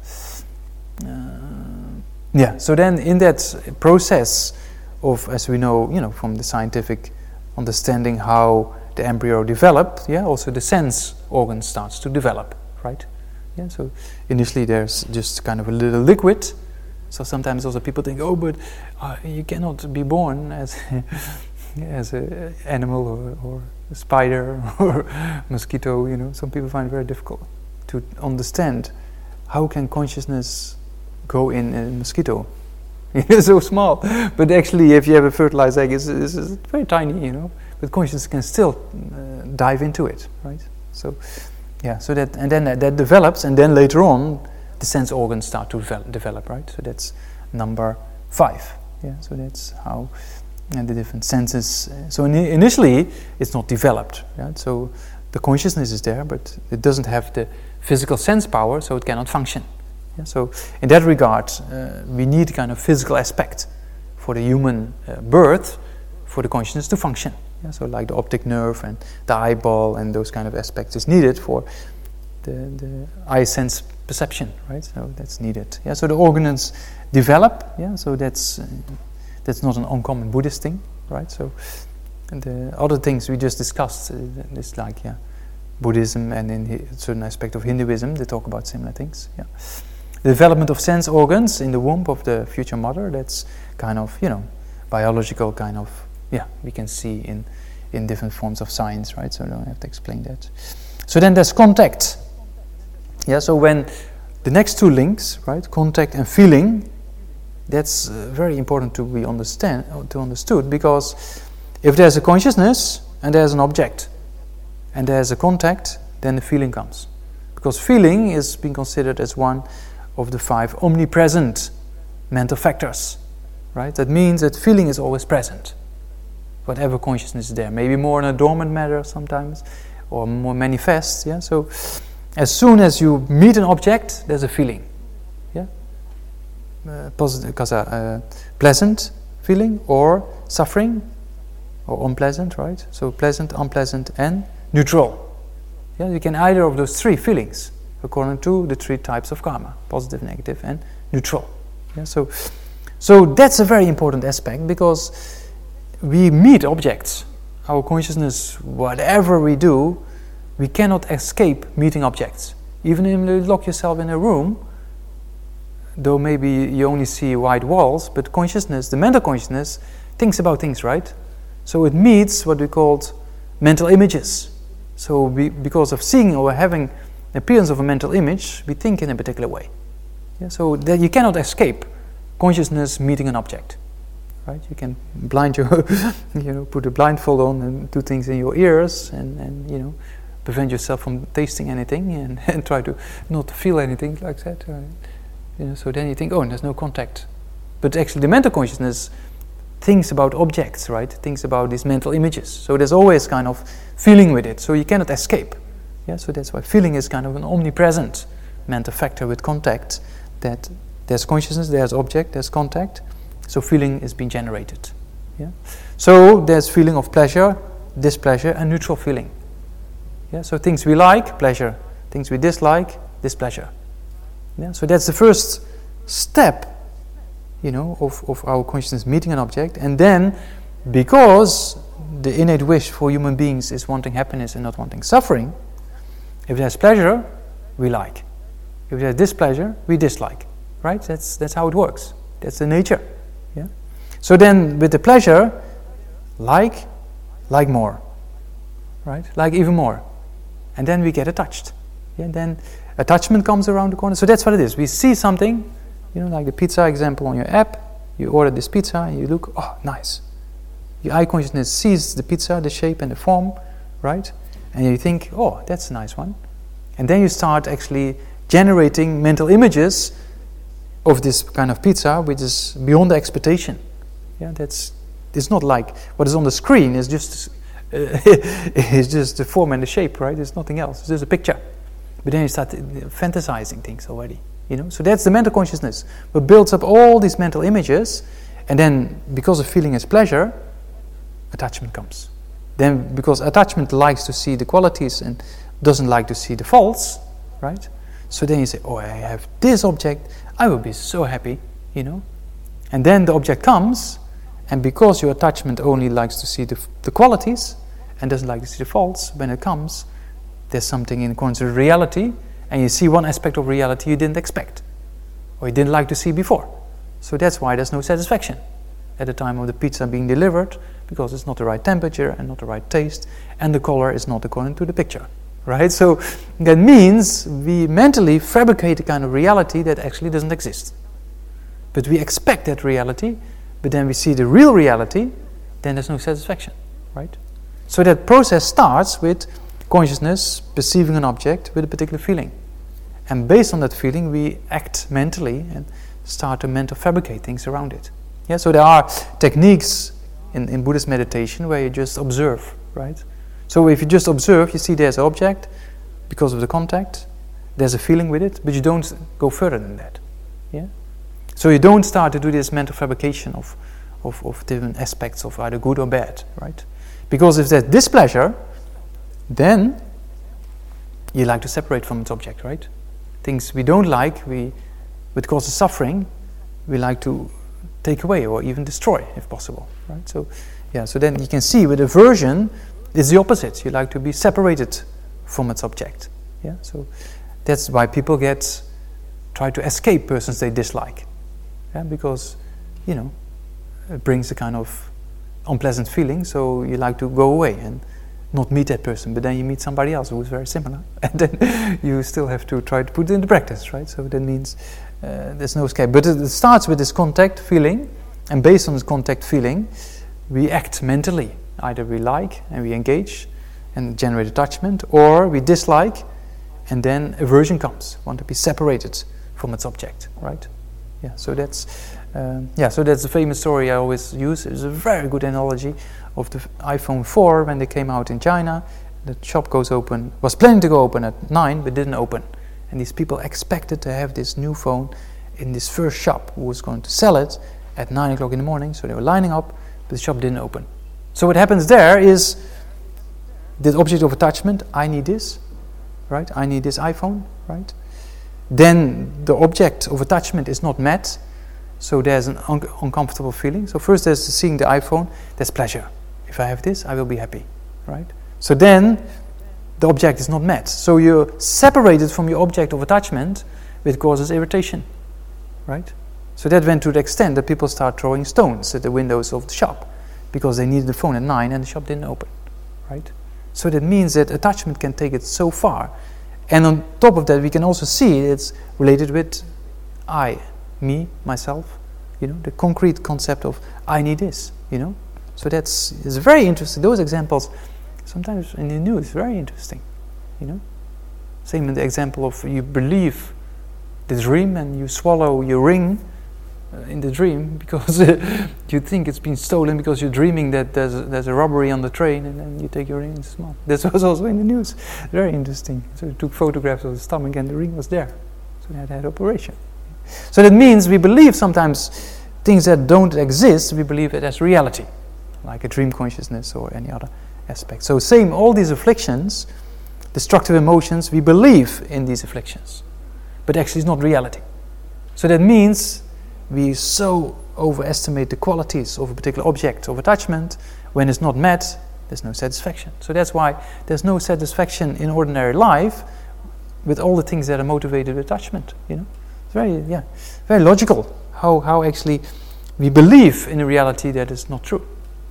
Yeah. So then in that process of, as we know, from the scientific understanding how the embryo developed, also the sense organ starts to develop, right? Yeah, so initially there's just kind of a little liquid. So sometimes also people think, but you cannot be born as as an animal or a spider or mosquito. Some people find it very difficult to understand how can consciousness go in a mosquito. It's so small, but actually, if you have a fertilized egg, it's very tiny, but consciousness can still dive into it, right? So, so that, and then that develops, and then later on, the sense organs start to develop, right? So that's number 5. Yeah, so that's how the different senses. So initially, it's not developed, right? So the consciousness is there, but it doesn't have the physical sense power, so it cannot function. Yeah, so in that regard, we need kind of physical aspect for the human birth, for the consciousness to function. Yeah, so like the optic nerve and the eyeball and those kind of aspects is needed for the eye sense perception, right? So that's needed. Yeah, so the organs develop. Yeah, so that's not an uncommon Buddhist thing, right? So and the other things we just discussed is like Buddhism, and in a certain aspect of Hinduism, they talk about similar things. Yeah. The development of sense organs in the womb of the future mother, that's kind of, biological kind of, we can see in different forms of science, right? So I don't have to explain that. So then there's contact. Yeah, so when the next two links, right, contact and feeling, that's very important to be understood, because if there's a consciousness and there's an object and there's a contact, then the feeling comes. Because feeling is being considered as one of the 5 omnipresent mental factors, right? That means that feeling is always present, whatever consciousness is there. Maybe more in a dormant manner sometimes, or more manifest. Yeah. So, as soon as you meet an object, there's a feeling. Yeah. Positive, pleasant feeling, or suffering, or unpleasant, right? So pleasant, unpleasant, and neutral. Yeah. You can either of those 3 feelings, according to the 3 types of karma: positive, negative, and neutral. Yeah, so that's a very important aspect, because we meet objects. Our consciousness, whatever we do, we cannot escape meeting objects. Even if you lock yourself in a room, though maybe you only see white walls, but consciousness, the mental consciousness, thinks about things, right? So it meets what we called mental images. So because of seeing or having appearance of a mental image, we think in a particular way. Yeah, so that you cannot escape consciousness meeting an object, right? You can blind your, put a blindfold on and do things in your ears, and prevent yourself from tasting anything, and try to not feel anything like that. So then you think, there's no contact, but actually the mental consciousness thinks about objects, right? Thinks about these mental images. So there's always kind of feeling with it. So you cannot escape. Yeah, so that's why feeling is kind of an omnipresent mental factor with contact, that there's consciousness, there's object, there's contact, so feeling is being generated. Yeah? So there's feeling of pleasure, displeasure, and neutral feeling. Yeah? So things we like, pleasure, things we dislike, displeasure. Yeah? So that's the first step, of our consciousness meeting an object, and then, because the innate wish for human beings is wanting happiness and not wanting suffering, if there's pleasure, we like. If there's displeasure, we dislike. Right? That's how it works. That's the nature. Yeah. So then, with the pleasure, like more. Right? Like even more. And then we get attached. Yeah. Then attachment comes around the corner. So that's what it is. We see something, like the pizza example on your app. You order this pizza and you look, nice. Your eye consciousness sees the pizza, the shape and the form, right? And you think, that's a nice one. And then you start actually generating mental images of this kind of pizza, which is beyond the expectation. Yeah, it's not like what is on the screen is just it's just the form and the shape, right? It's nothing else. It's just a picture. But then you start fantasizing things already, So that's the mental consciousness, but builds up all these mental images, and then because of feeling is pleasure, attachment comes. Then because attachment likes to see the qualities and doesn't like to see the faults, right? So then you say, oh, I have this object, I will be so happy, And then the object comes, and because your attachment only likes to see the qualities and doesn't like to see the faults, when it comes, there's something in accordance with reality, and you see one aspect of reality you didn't expect, or you didn't like to see before. So that's why there's no satisfaction at the time of the pizza being delivered, because it's not the right temperature and not the right taste, and the color is not according to the picture, right? So that means we mentally fabricate a kind of reality that actually doesn't exist. But we expect that reality, but then we see the real reality, then there's no satisfaction, right? So that process starts with consciousness perceiving an object with a particular feeling. And based on that feeling, we act mentally and start to mental fabricate things around it. Yeah, so there are techniques in Buddhist meditation where you just observe, right? So if you just observe, you see there's an object because of the contact, there's a feeling with it, but you don't go further than that. Yeah? So you don't start to do this mental fabrication of different aspects of either good or bad, right? Because if there's displeasure, then you like to separate from its object, right? Things we don't like, which causes suffering, we like to take away or even destroy if possible, right? So then you can see with aversion, it's the opposite. You like to be separated from its object. Yeah, so that's why people try to escape persons they dislike. Yeah, because it brings a kind of unpleasant feeling, so you like to go away and not meet that person, but then you meet somebody else who is very similar, and then you still have to try to put it into practice, right? So that means there's no escape. But it starts with this contact feeling, and based on this contact feeling, we act mentally. Either we like and we engage and generate attachment, or we dislike, and then aversion comes, want to be separated from its object, right? Yeah, so that's the famous story I always use. It's a very good analogy of the iPhone 4 when they came out in China. The shop was planning to go open at 9, but didn't open. And these people expected to have this new phone in this first shop who was going to sell it at 9 o'clock in the morning. So they were lining up, but the shop didn't open. So what happens there is the object of attachment, I need this, right? I need this iPhone, right? Then the object of attachment is not met, so there's an uncomfortable feeling. So first there's seeing the iPhone, there's pleasure. If I have this, I will be happy, right? So then the object is not met. So you're separated from your object of attachment, which causes irritation, right? So that went to the extent that people start throwing stones at the windows of the shop because they needed the phone at 9 and the shop didn't open, right? So that means that attachment can take it so far. And on top of that, we can also see it's related with I, me, myself, the concrete concept of I need this, So it's very interesting. Those examples, sometimes in the news, very interesting, Same in the example of you believe the dream and you swallow your ring in the dream because you think it's been stolen because you're dreaming that there's a robbery on the train, and then you take your ring and smell. That was also in the news. Very interesting. So they took photographs of the stomach and the ring was there. So they had operation. So that means we believe sometimes things that don't exist, we believe it as reality, like a dream consciousness or any other aspect. So same, all these afflictions, destructive emotions, we believe in these afflictions, but actually it's not reality. So that means we so overestimate the qualities of a particular object of attachment. When it's not met, there's no satisfaction. So that's why there's no satisfaction in ordinary life with all the things that are motivated with attachment. It's very logical how actually we believe in a reality that is not true.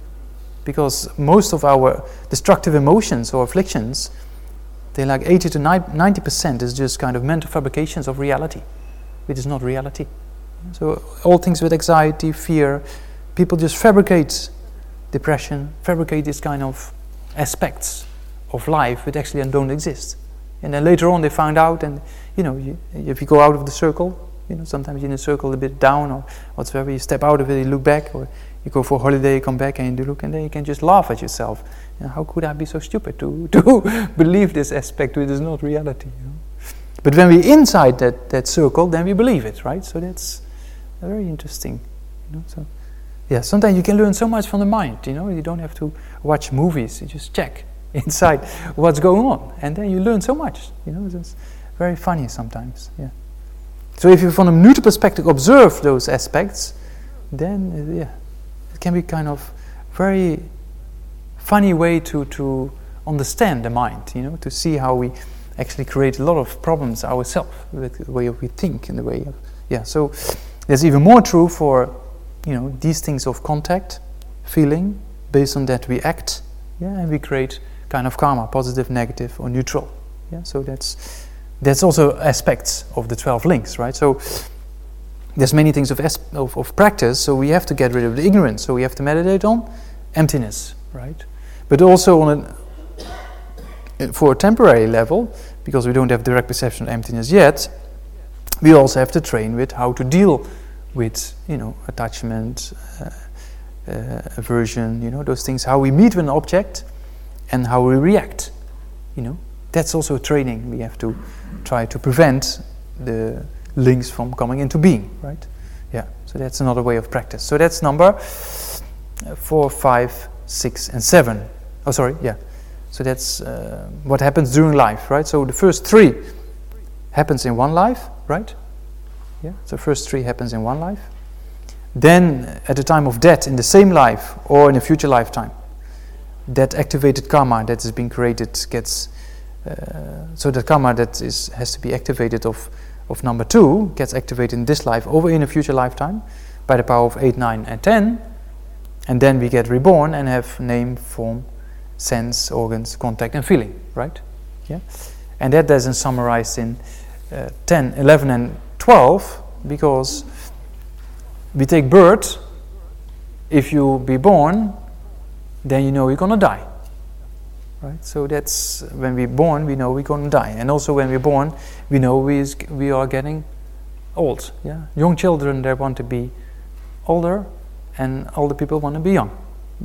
Because most of our destructive emotions or afflictions, they're like 80 to 90% is just kind of mental fabrications of reality, which is not reality. So all things with anxiety, fear, people just fabricate depression, fabricate these kind of aspects of life which actually don't exist. And then later on they find out, and if you go out of the circle, Sometimes you're in a circle a bit down or whatsoever. You step out of it, you look back, or you go for a holiday, you come back and you look, and then you can just laugh at yourself. How could I be so stupid to believe this aspect which is not reality? But when we're inside that circle, then we believe it, right? So that's very interesting. So yeah, sometimes you can learn so much from the mind. You don't have to watch movies. You just check inside what's going on, and then you learn so much. It's very funny sometimes. Yeah. So if you, from a neutral perspective, observe those aspects, then it can be kind of very funny way to understand the mind. To see how we actually create a lot of problems ourselves with the way we think and the way of So there's even more true for these things of contact, feeling. Based on that we act, and we create kind of karma, positive, negative, or neutral. So that's also aspects of the 12 links, right? So there's many things of practice. So we have to get rid of the ignorance. So we have to meditate on emptiness, right? But also for a temporary level, because we don't have direct perception of emptiness yet, we also have to train with how to deal with attachment, aversion, those things, how we meet with an object and how we react. That's also training. We have to try to prevent the links from coming into being, right? So that's another way of practice. So that's number 4, 5, 6, and 7. So that's what happens during life, right? So the first 3 happens in one life, right? So first 3 happens in one life. Then at the time of death, in the same life or in a future lifetime, that activated karma that is being created gets so the karma that has to be activated of number 2 gets activated in this life over in a future lifetime by the power of 8, 9, and 10, and then we get reborn and have name, form, sense, organs, contact, and feeling, right? And that isn't summarized in 10, 11, and 12 because we take birth. If you be born, then you're gonna die. Right? So that's when we're born, we know we're going to die. And also when we're born, we know we are getting old. Young children, they want to be older, and older people want to be young.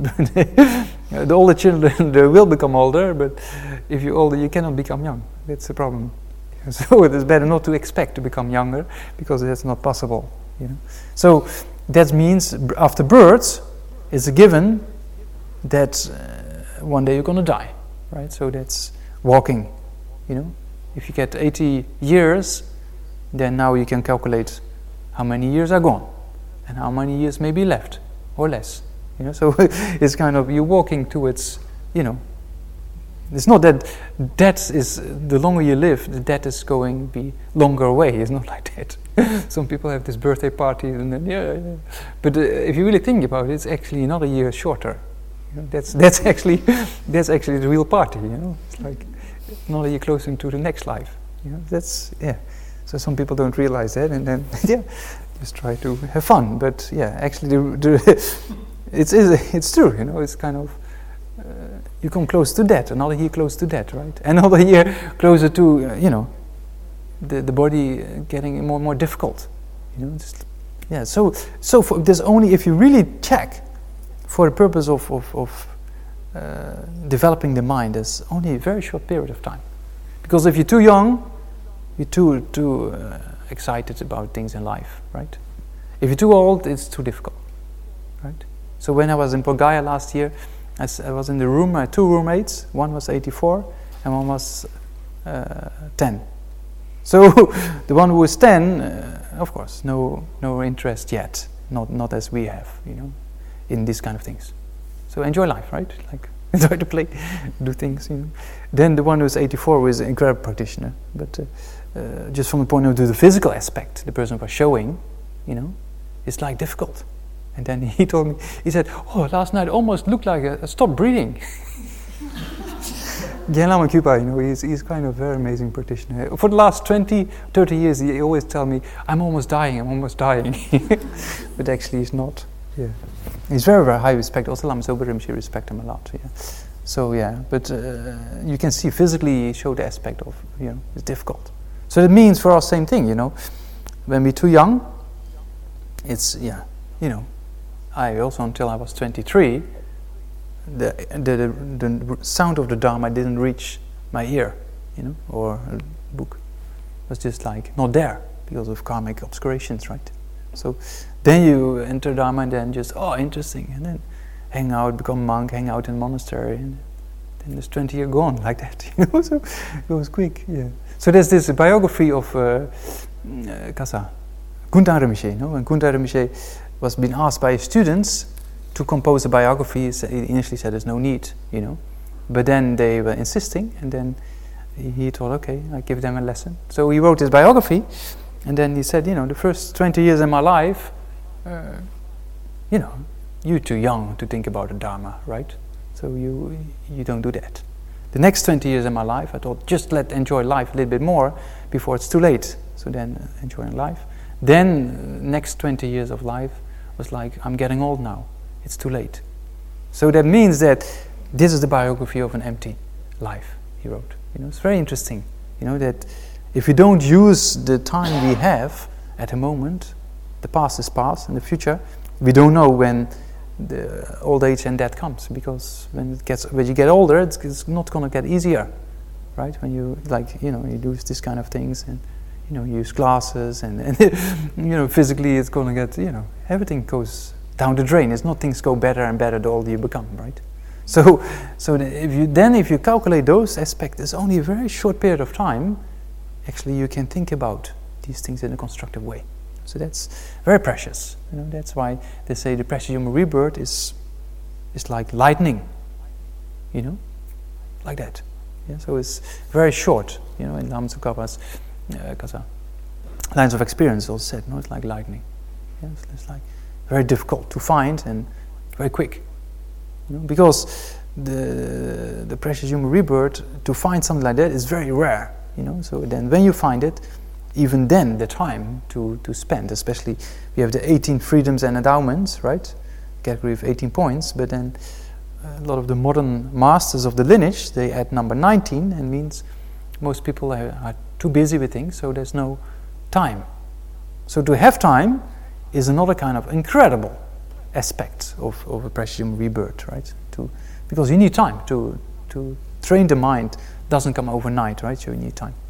The older children, they will become older, but if you're older, you cannot become young. That's the problem. So it is better not to expect to become younger, because that's not possible. So that means after birth, it's a given that one day you're going to die. Right, so that's walking. If you get 80 years, then now you can calculate how many years are gone and how many years may be left or less. So it's kind of you're walking towards. It's not that death is the longer you live, the death is going to be longer away. It's not like that. Some people have this birthday party and then But if you really think about it, it's actually another year shorter. That's actually the real party. It's like another year closer to the next life. So some people don't realize that, and then just try to have fun. But actually, it's true. It's kind of you come close to death, another year close to death, right? Another year closer to the body getting more and more difficult. So there's only if you really check. For the purpose of developing the mind, there's only a very short period of time. Because if you're too young, you're too excited about things in life, right? If you're too old, it's too difficult, right? So when I was in Bulgaria last year, I was in the room. I had 2 roommates. One was 84, and one was 10. So the one who was 10, of course, no interest yet, not as we have, in these kind of things. So enjoy life, right? Like enjoy to play, do things. Then the one who was 84 was an incredible practitioner, but just from the point of view of the physical aspect, the person was showing, it's like difficult. And then he told me, he said, last night almost looked like I stopped breathing. Gyan Lama Khyupa, he's kind of a very amazing practitioner. For the last 20, 30 years, he always tell me, I'm almost dying. But actually he's not. He's very, very high respect. Also Lama Zopa Rinpoche respect him a lot. So but you can see physically show the aspect of, it's difficult. So it means for us same thing, when we're too young, it's, I also, until I was 23, the sound of the Dharma didn't reach my ear, or a book was just like not there because of karmic obscurations, right? So then you enter Dharma and then just, interesting, and then hang out, become monk, hang out in monastery, and then there's 20 years gone like that, so it goes quick, yeah. So there's this biography of Kasa, Kunta Rinpoche, when Kunta Rinpoche was being asked by his students to compose a biography. He initially said there's no need, but then they were insisting, and then he thought, okay, I give them a lesson. So he wrote his biography, and then he said, the first 20 years in my life, you're too young to think about the Dharma, right? So you don't do that. The next 20 years in my life, I thought, just enjoy life a little bit more before it's too late. So then enjoying life. Then next 20 years of life was like, I'm getting old now. It's too late. So that means that this is the biography of an empty life, he wrote. It's very interesting, that if we don't use the time we have at the moment, the past is past, and the future, we don't know when the old age and death comes, because when you get older, it's not going to get easier, right? When you you do this kind of things, and you use glasses, and physically it's going to get, everything goes down the drain. It's not things go better and better the older you become, right? So if you calculate those aspects, it's only a very short period of time. Actually, you can think about these things in a constructive way. So that's very precious. That's why they say the precious human rebirth is like lightning. Like that. Yeah. So it's very short. In Lama Tsongkhapa's lines of experience, also said, it's like lightning. Yeah. It's like very difficult to find and very quick. Because the precious human rebirth, to find something like that is very rare. So then when you find it, even then the time to spend, especially we have the 18 freedoms and endowments, right? Category of 18 points, but then a lot of the modern masters of the lineage, they add number 19, and means most people are too busy with things, so there's no time. So to have time is another kind of incredible aspect of a precious human rebirth, right? Because you need time to train the mind. Doesn't come overnight, right? So you need time.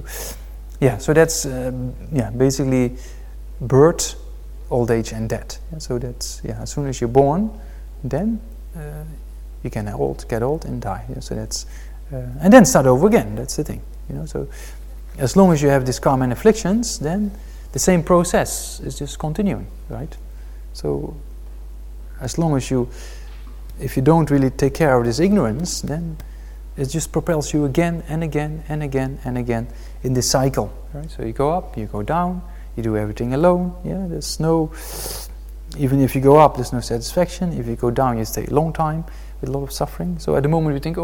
So that's basically birth, old age, and death. So that's as soon as you're born, then you can get old and die. So that's and then start over again. That's the thing. So as long as you have this karma and afflictions, then the same process is just continuing, right? So as long as if you don't really take care of this ignorance, then it just propels you again and again and again and again in this cycle, right? So you go up, you go down, you do everything alone. There's no, even if you go up, there's no satisfaction. If you go down, you stay a long time with a lot of suffering. So at the moment you think,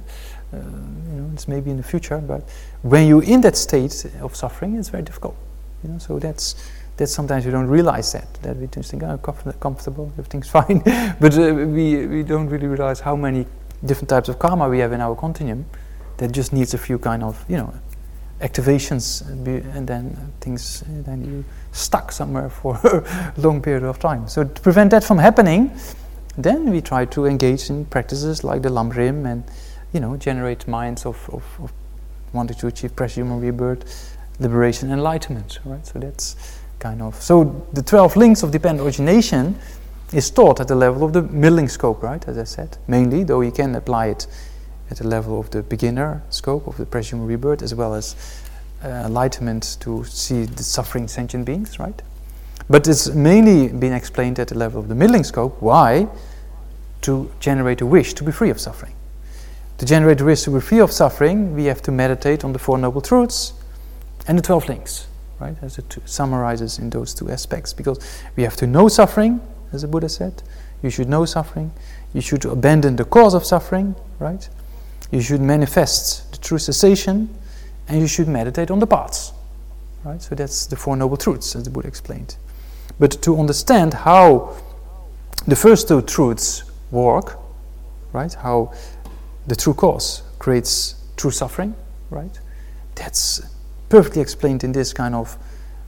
it's maybe in the future, but when you're in that state of suffering, it's very difficult. So that's sometimes we don't realize that we just think, comfortable, everything's fine, but we don't really realize how many different types of karma we have in our continuum that just needs a few kind of activations, and then you stuck somewhere for a long period of time. So to prevent that from happening, then we try to engage in practices like the Lamrim and generate minds of wanting to achieve precious human rebirth, liberation, enlightenment, right? So that's so the 12 links of dependent origination is taught at the level of the middling scope, right? As I said, mainly, though you can apply it at the level of the beginner scope of the precious human rebirth, as well as enlightenment to see the suffering sentient beings, right? But it's mainly been explained at the level of the middling scope. Why? To generate a wish to be free of suffering. To generate a wish to be free of suffering, we have to meditate on the Four Noble Truths and the 12 links, right? As it summarizes in those two aspects, because we have to know suffering, as the Buddha said. You should know suffering. You should abandon the cause of suffering, right? You should manifest the true cessation, and you should meditate on the paths, right? So that's the Four Noble Truths, as the Buddha explained. But to understand how the first two truths work, right? How the true cause creates true suffering, right? That's perfectly explained in this kind of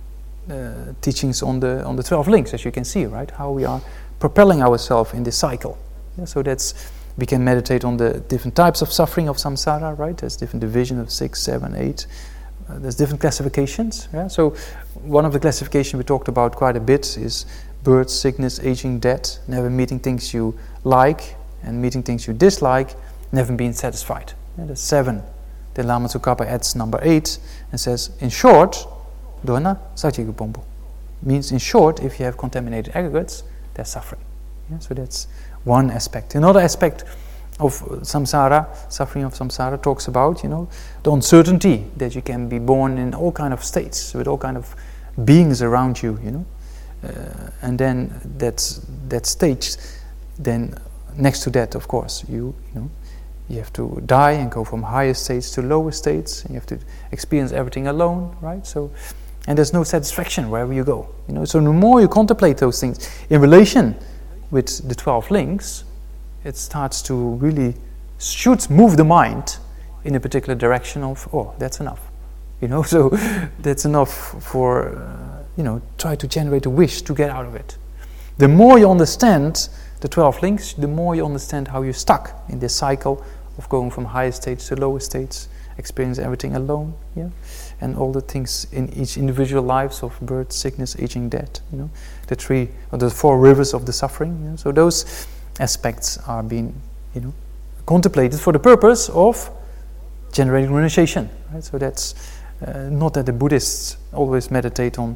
teachings on the 12 links, as you can see, right? How we are propelling ourselves in this cycle. Yeah, so we can meditate on the different types of suffering of samsara, right? There's different division of 6, 7, 8. There's different classifications. Yeah? So one of the classifications we talked about quite a bit is birth, sickness, aging, death, never meeting things you like and meeting things you dislike, never being satisfied. Yeah, there's 7. Then Lama Tsongkhapa adds number 8 and says, in short, Dona Satchigapombo. Means in short, if you have contaminated aggregates, there's suffering. Yeah, so that's one aspect. Another aspect of samsara, suffering of samsara, talks about, the uncertainty that you can be born in all kind of states with all kind of beings around you, and then that stage. Then next to that, of course, you have to die and go from higher states to lower states, and you have to experience everything alone, right? So, and there's no satisfaction wherever you go, So the more you contemplate those things in relation with the 12 links, it starts to really move the mind in a particular direction of, that's enough. So that's enough for, try to generate a wish to get out of it. The more you understand the 12 links, the more you understand how you're stuck in this cycle of going from higher states to lower states, experience everything alone, and all the things in each individual lives of birth, sickness, aging, death, the 3 or the 4 rivers of the suffering. So those aspects are being, contemplated for the purpose of generating renunciation. Right? So that's not that the Buddhists always meditate on,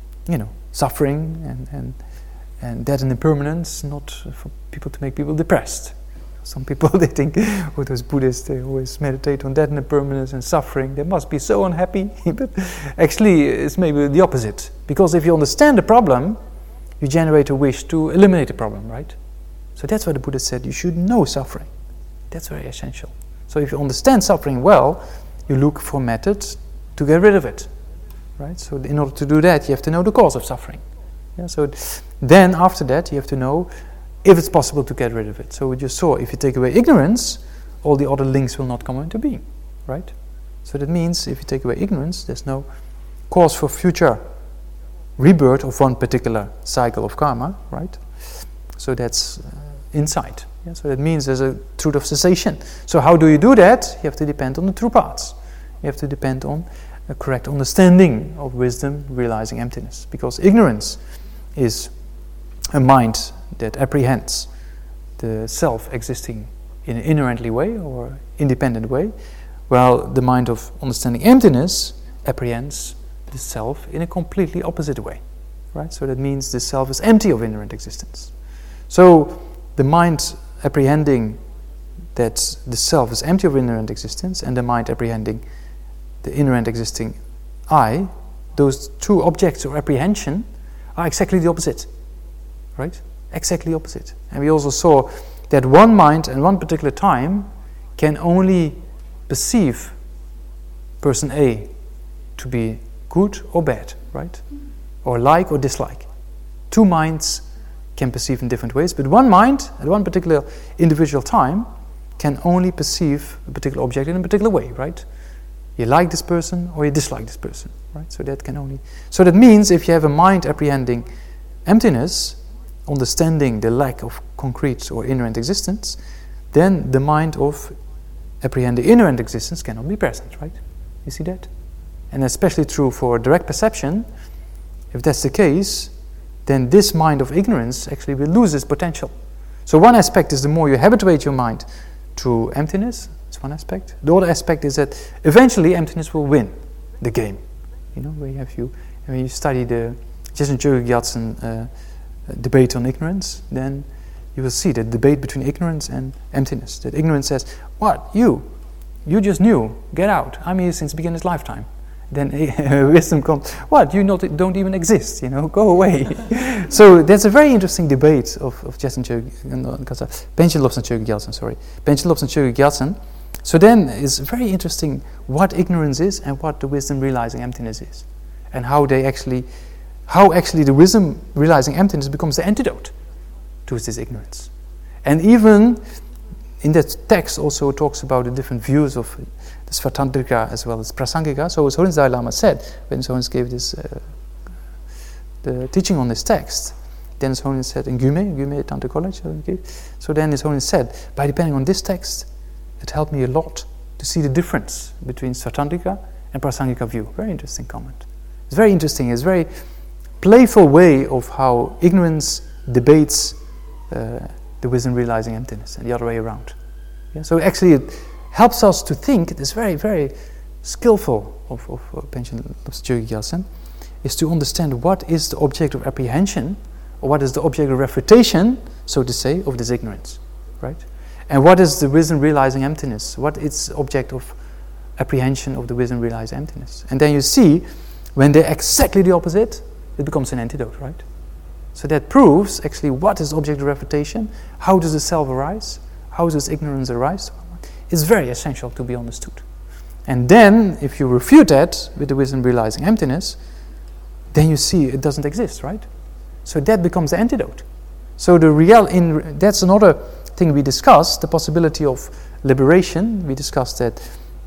suffering and death and impermanence, not for people to make people depressed. Some people, they think, those Buddhists, they always meditate on death and impermanence and suffering. They must be so unhappy. But actually, it's maybe the opposite. Because if you understand the problem, you generate a wish to eliminate the problem, right? So that's why the Buddha said you should know suffering. That's very essential. So if you understand suffering well, you look for methods to get rid of it, right? So in order to do that, you have to know the cause of suffering. Yeah. So then after that, you have to know if it's possible to get rid of it. So we just saw, if you take away ignorance, all the other links will not come into being, right? So that means if you take away ignorance, there's no cause for future rebirth of one particular cycle of karma, right? So that's insight. Yeah? So that means there's a truth of cessation. So how do you do that? You have to depend on the true paths. You have to depend on a correct understanding of wisdom, realizing emptiness. Because ignorance is a mind that apprehends the self existing in an inherently way or independent way, while the mind of understanding emptiness apprehends the self in a completely opposite way, right? So that means the self is empty of inherent existence. So the mind apprehending that the self is empty of inherent existence and the mind apprehending the inherent existing I, those two objects of apprehension are exactly the opposite, right? Exactly opposite. And we also saw that one mind and one particular time can only perceive person A to be good or bad, right? Or like or dislike. Two minds can perceive in different ways, but one mind at one particular individual time can only perceive a particular object in a particular way, right? You like this person or you dislike this person, right? So that means if you have a mind apprehending emptiness, understanding the lack of concrete or inherent existence, then the mind of apprehending inherent existence cannot be present, right? You see that? And especially true for direct perception. If that's the case, then this mind of ignorance actually will lose its potential. So one aspect is the more you habituate your mind to emptiness, that's one aspect. The other aspect is that eventually emptiness will win the game. When you study the Gyaltsen Chökyi Gyaltsen debate on ignorance, then you will see the debate between ignorance and emptiness. That ignorance says, what, you just knew, get out, I'm here since the beginning of lifetime. Then wisdom comes, what, you don't even exist, go away. So that's a very interesting debate of Gyaltsen Panchen Lobsang Chökyi Gyaltsen, Panchen Lobsang Chökyi Gyaltsen. So then it's very interesting what ignorance is and what the wisdom realizing emptiness is. And how actually the wisdom realizing emptiness becomes the antidote to this ignorance. And even in that text also talks about the different views of the Svatantrika as well as Prasangika. So as Holin's Dalai Lama said, when Holin's gave this the teaching on this text, Dennis Honig said in Gume at Tante College. Okay. So Dennis Honig said, by depending on this text, it helped me a lot to see the difference between Sautrantika and Prasangika view. Very interesting comment. It's very interesting. It's a very playful way of how ignorance debates the wisdom realizing emptiness and the other way around. Yeah? So actually it helps us to think, it is very, very skillful of Panchen Lobsang Gyaltsen, is to understand what is the object of apprehension, or what is the object of refutation, so to say, of this ignorance, right? And what is the wisdom realizing emptiness? What is the object of apprehension of the wisdom realizing emptiness? And then you see, when they're exactly the opposite, it becomes an antidote, right? So that proves actually what is the object of refutation, how does the self arise, how does ignorance arise. It's very essential to be understood. And then, if you refute that with the wisdom realizing emptiness, then you see it doesn't exist, right? So that becomes the antidote. So that's another thing we discussed, the possibility of liberation. We discussed that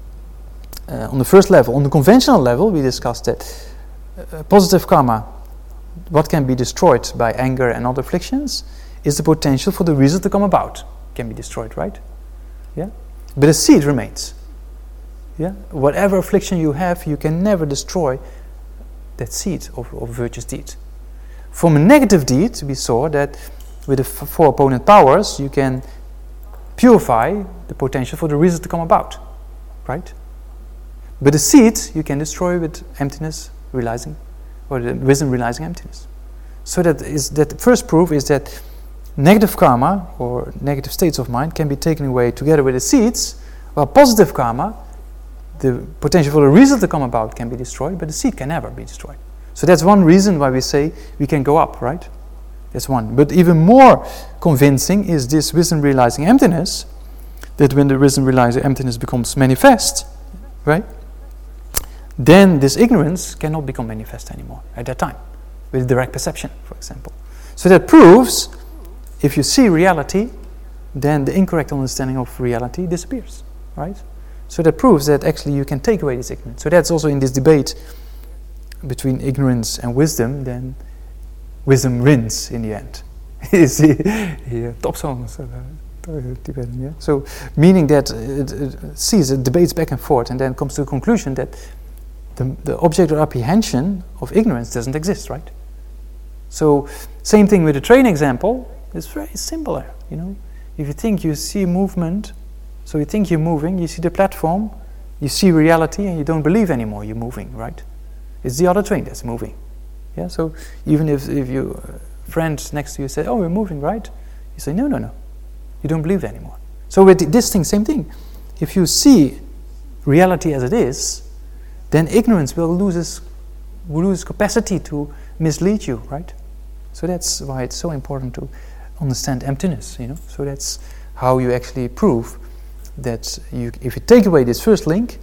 on the first level. On the conventional level, we discussed that positive karma, what can be destroyed by anger and other afflictions, is the potential for the result to come about. Can be destroyed, right? Yeah? But the seed remains. Yeah? Whatever affliction you have, you can never destroy that seed of virtuous deed. From a negative deed, we saw that with the four opponent powers, you can purify the potential for the result to come about, right? But the seed you can destroy with emptiness realizing, or the wisdom realizing emptiness. So that first proof is that negative karma or negative states of mind can be taken away together with the seeds, while positive karma, the potential for the result to come about can be destroyed, but the seed can never be destroyed. So that's one reason why we say we can go up, right? That's one. But even more convincing is this wisdom realizing emptiness, that when the wisdom realizing emptiness becomes manifest, right? Then this ignorance cannot become manifest anymore at that time, with direct perception, for example. So that proves, if you see reality, then the incorrect understanding of reality disappears, right? So that proves that actually you can take away this ignorance. So that's also in this debate between ignorance and wisdom, then wisdom wins in the end. You see, top songs, Tibetan, yeah. So meaning that it sees, it debates back and forth, and then comes to the conclusion that the object of apprehension of ignorance doesn't exist, right? So same thing with the train example. It's very similar, you know. If you think you see movement, so you think you're moving, you see the platform, you see reality, and you don't believe anymore you're moving, right? It's the other train that's moving. Yeah. So even if your friend next to you says, "Oh, we're moving, right?" You say, "No. You don't believe anymore." So with this thing, same thing. If you see reality as it is, then ignorance will lose its capacity to mislead you, right? So that's why it's so important to understand emptiness, you know. So that's how you actually prove that if you take away this first link,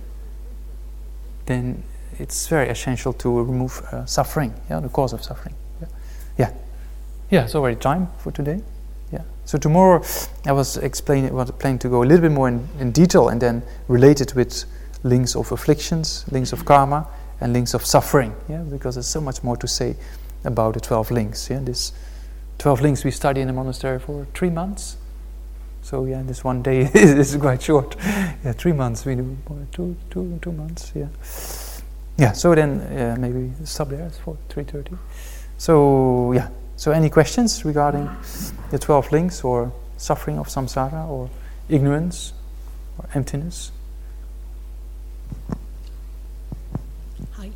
then it's very essential to remove suffering, the cause of suffering. Yeah. It's already time for today. Yeah. So tomorrow I was planning to go a little bit more in detail and then relate it with links of afflictions, links of karma, and links of suffering. Yeah, because there's so much more to say about the 12 links. Yeah, this 12 links we study in the monastery for 3 months. So yeah, this one day is quite short. Yeah, 3 months we do 2 months. Yeah. Yeah. So then maybe stop there. It's for 3:30. So yeah. So any questions regarding the 12 links or suffering of samsara or ignorance or emptiness? Hi.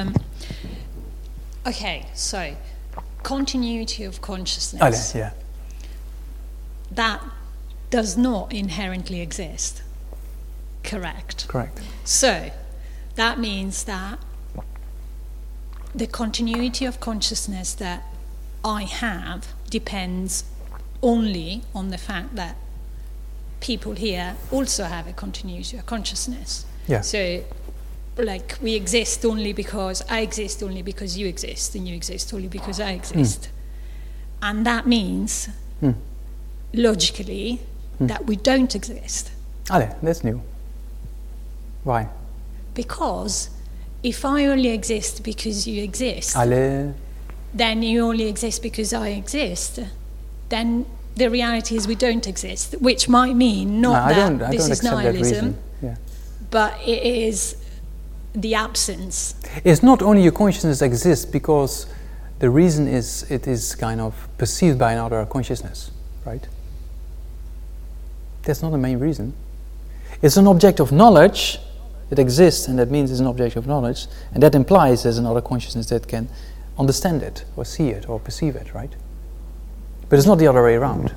Okay, so continuity of consciousness. Yeah. That does not inherently exist. Correct. So that means that the continuity of consciousness that I have depends only on the fact that people here also have a continuity of consciousness. Yeah. So, like, we exist only because I exist, only because you exist, and you exist only because I exist. And that means, logically, that we don't exist. That's new. Why? Because if I only exist because you exist, then you only exist because I exist, then the reality is we don't exist, which might mean not that this is nihilism, but it is the absence. It's not only your consciousness exists because the reason is it is kind of perceived by another consciousness, right? That's not the main reason. It's an object of knowledge. It exists, and that means it's an object of knowledge, and that implies there's another consciousness that can understand it, or see it, or perceive it, right? But it's not the other way around.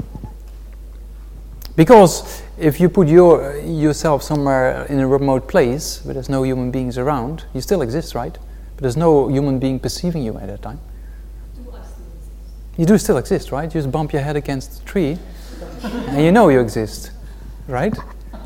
Because if you put yourself somewhere in a remote place where there's no human beings around, you still exist, right? But there's no human being perceiving you at that time. Do I still exist? You do still exist, right? You just bump your head against a tree, and you know you exist, right?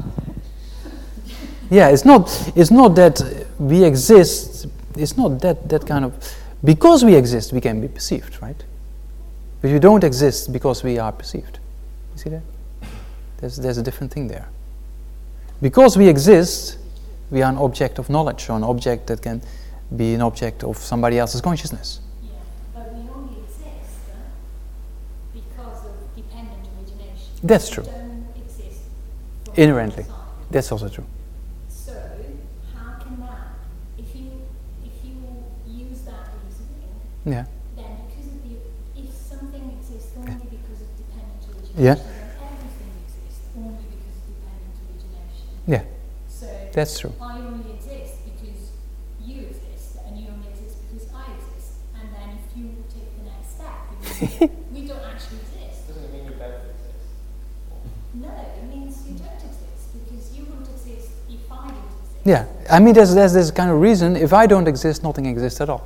Yeah, it's not that we exist, it's not that kind of, because we exist we can be perceived, right? But you don't exist because we are perceived. You see that? There's a different thing there. Because we exist, we are an object of knowledge, or an object that can be an object of somebody else's consciousness. Yeah, but we only exist because of dependent origination. That's true. We don't exist from Inherently. outside. That's also true. So, how can that, if you use that reasoning, Yeah. then because of if something exists only because of dependent origination, Yeah. then everything exists only because of dependent origination. Yeah, So that's true. I only exist because you exist, and you only exist because I exist. And then if you take the next step, we don't actually exist. Doesn't it mean you both exist? No, it means you don't exist because you won't exist if I don't exist. Yeah, I mean there's this kind of reason, if I don't exist, nothing exists at all.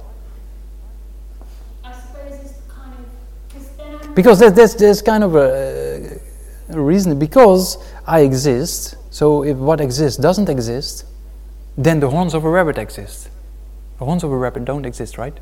I suppose it's kind of, because then I'm... Because there's kind of a reason, because I exist, so if what exists doesn't exist, then the horns of a rabbit exist. The horns of a rabbit don't exist, right?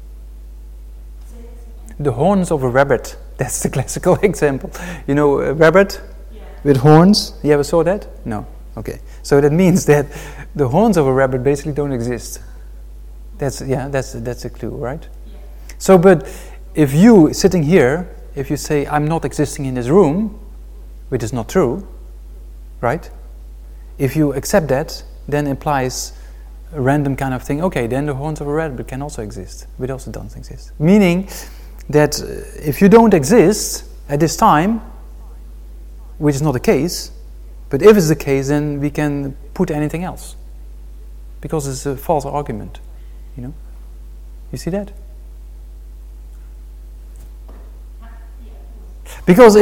The horns of a rabbit, that's the classical example. You know a rabbit with horns? You ever saw that? No. Okay. So that means that the horns of a rabbit basically don't exist. That's a clue, right? Yeah. So, but if you, sitting here, if you say, I'm not existing in this room, which is not true, right? If you accept that, then implies a random kind of thing, okay, then the horns of a rabbit can also exist, but also don't exist. Meaning that if you don't exist at this time, which is not the case, but if it's the case, then we can put anything else. Because it's a false argument, you know? You see that? Because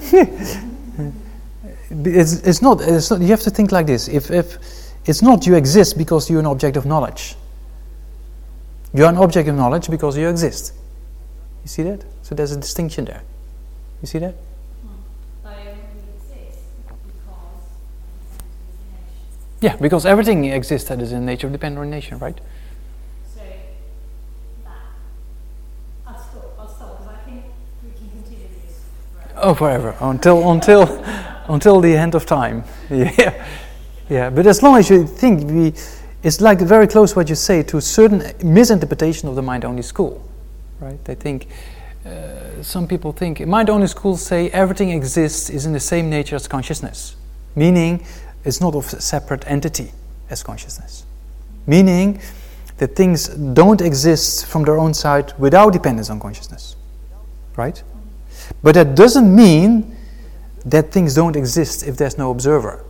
it's not. You have to think like this. If it's not you exist because you're an object of knowledge. You are an object of knowledge because you exist. You see that? So there's a distinction there. You see that? I only exist because of origination. Yeah, because everything exists that is in nature of dependent origination, right? So that I'll stop because I think we can continue this forever. Oh, forever until the end of time. Yeah. But as long as you think it's like very close what you say to a certain misinterpretation of the mind-only school, right? They think some people think mind-only schools say everything exists is in the same nature as consciousness, meaning it's not of a separate entity as consciousness, meaning that things don't exist from their own side without dependence on consciousness, right? But that doesn't mean that things don't exist if there's no observer.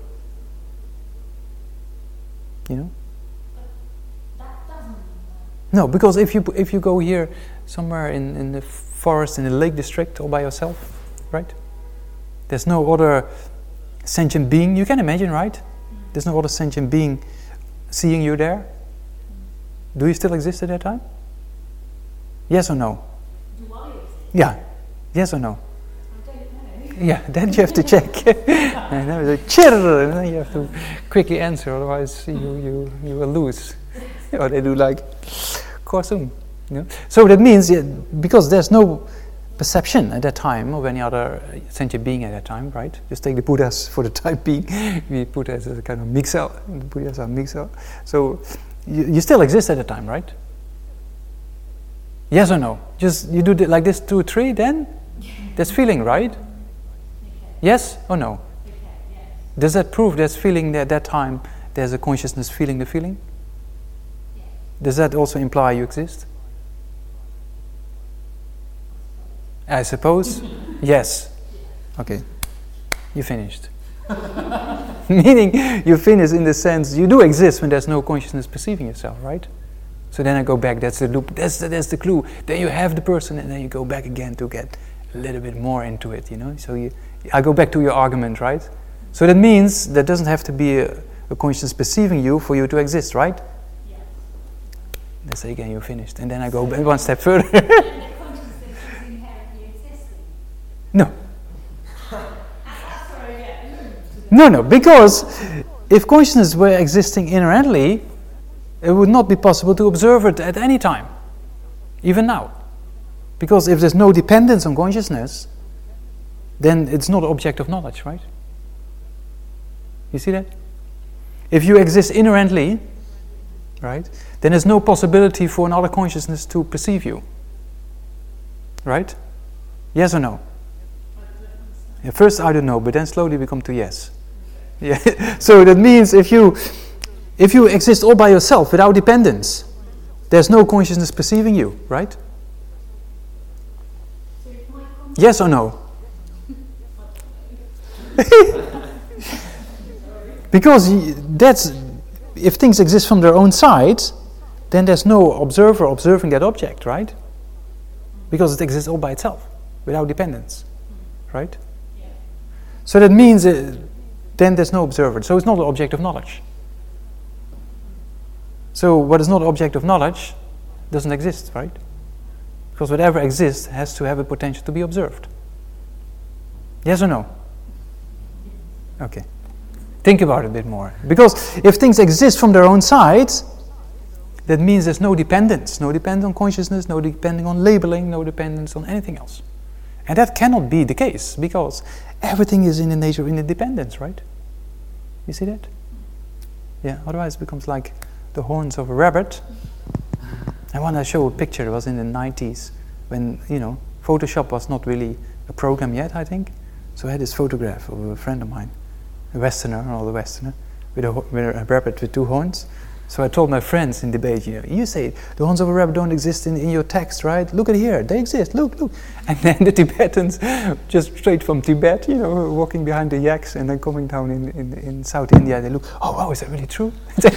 You know? That doesn't mean that. No, because if you go here somewhere in the forest, in the Lake District, all by yourself, right? There's no other sentient being. You can imagine, right? There's no other sentient being seeing you there. Do you still exist at that time? Yes or no? Do I exist? Yeah. Yes or no? I don't know. Yeah, then you have to check. And then it's like, and then you have to quickly answer, otherwise you will lose. Or they do like, Korsum. You know? So that means, because there's no perception at that time of any other sentient being at that time, right? Just take the Buddhas for the time being. We put as a kind of mixer. The Buddhas are mixer. So you still exist at that time, right? Yes or no? Just you do like this 2 or 3, then that's feeling, right? Yes or no? Does that prove there's feeling there at that time? There's a consciousness feeling the feeling? Does that also imply you exist? I suppose? Yes. Okay. You finished. Meaning you finish in the sense you do exist when there's no consciousness perceiving yourself, right? So then I go back, that's the loop, that's the clue. Then you have the person and then you go back again to get a little bit more into it, you know? So I go back to your argument, right? So that means there doesn't have to be a consciousness perceiving you for you to exist, right? Yes. Let's say again, you finished. And then I go one step further. And the consciousness is inherently existing. No. Sorry, No, because if consciousness were existing inherently, it would not be possible to observe it at any time, even now. Because if there's no dependence on consciousness, then it's not an object of knowledge, right? You see that? If you exist inherently, right, then there's no possibility for another consciousness to perceive you. Right? Yes or no? Yeah, first I don't know, but then slowly we come to yes. Yeah. So that means if you exist all by yourself without dependence, there's no consciousness perceiving you, right? Yes or no? Because if things exist from their own side, then there's no observer observing that object, right? Because it exists all by itself, without dependence, right? Yeah. So that means then there's no observer. So it's not an object of knowledge. So what is not an object of knowledge doesn't exist, right? Because whatever exists has to have a potential to be observed. Yes or no? Okay. Think about it a bit more. Because if things exist from their own side, that means there's no dependence. No dependence on consciousness, no dependence on labeling, no dependence on anything else. And that cannot be the case, because everything is in the nature of interdependence, right? You see that? Yeah, otherwise it becomes like the horns of a rabbit. I want to show a picture. It was in the 90s when, Photoshop was not really a program yet, I think. So I had this photograph of a friend of mine, a Westerner, an older Westerner, with a rabbit with 2 horns. So I told my friends in debate, you say the horns of a rabbit don't exist in your text, right? Look at here, they exist, look. And then the Tibetans, just straight from Tibet, walking behind the yaks and then coming down in South India, they look, oh wow, is that really true?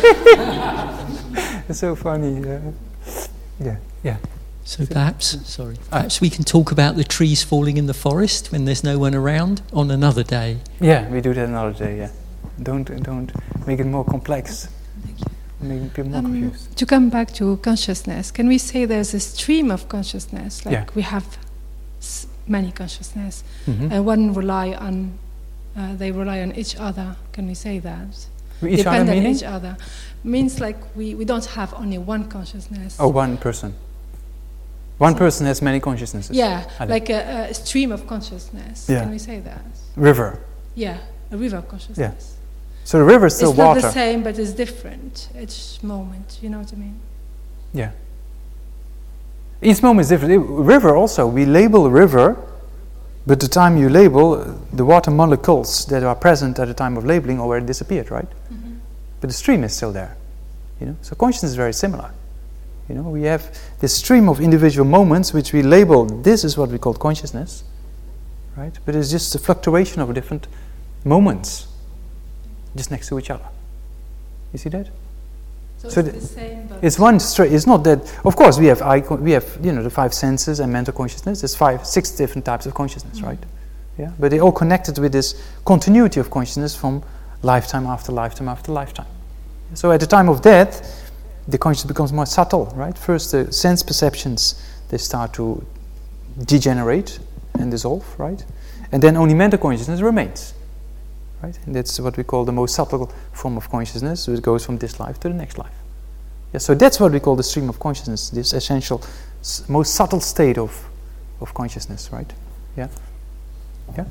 It's so funny. Yeah. So perhaps we can talk about the trees falling in the forest when there's no one around on another day. Yeah, we do that another day, yeah. Don't make it more complex. Make people more confused. To come back to consciousness, can we say there's a stream of consciousness? We have many consciousness, and they rely on each other. Can we say that? Each other meaning? Each other means like we don't have only one consciousness. Oh, one person. One person has many consciousnesses. Yeah, like a stream of consciousness. Yeah. Can we say that? River. Yeah, a river of consciousness. Yeah. So the river is still water. It's not the same, but it's different each moment. You know what I mean? Yeah. Each moment is different. River also, we label a river, but the time you label, the water molecules that are present at the time of labeling already disappeared, right? Mm-hmm. But the stream is still there. So consciousness is very similar. We have this stream of individual moments which we label, this is what we call consciousness, right? But it's just a fluctuation of different moments just next to each other. You see that? So it's the same, but it's one straight. It's not that. Of course, we have the 5 senses and mental consciousness. There's 6 different types of consciousness, right? Yeah, but they're all connected with this continuity of consciousness from lifetime after lifetime after lifetime. So at the time of death, the consciousness becomes more subtle, right? First, the sense perceptions, they start to degenerate and dissolve, right? And then only mental consciousness remains, right? And that's what we call the most subtle form of consciousness. So it goes from this life to the next life. Yeah, so that's what we call the stream of consciousness, this essential, most subtle state of consciousness, right? Yeah? Yeah?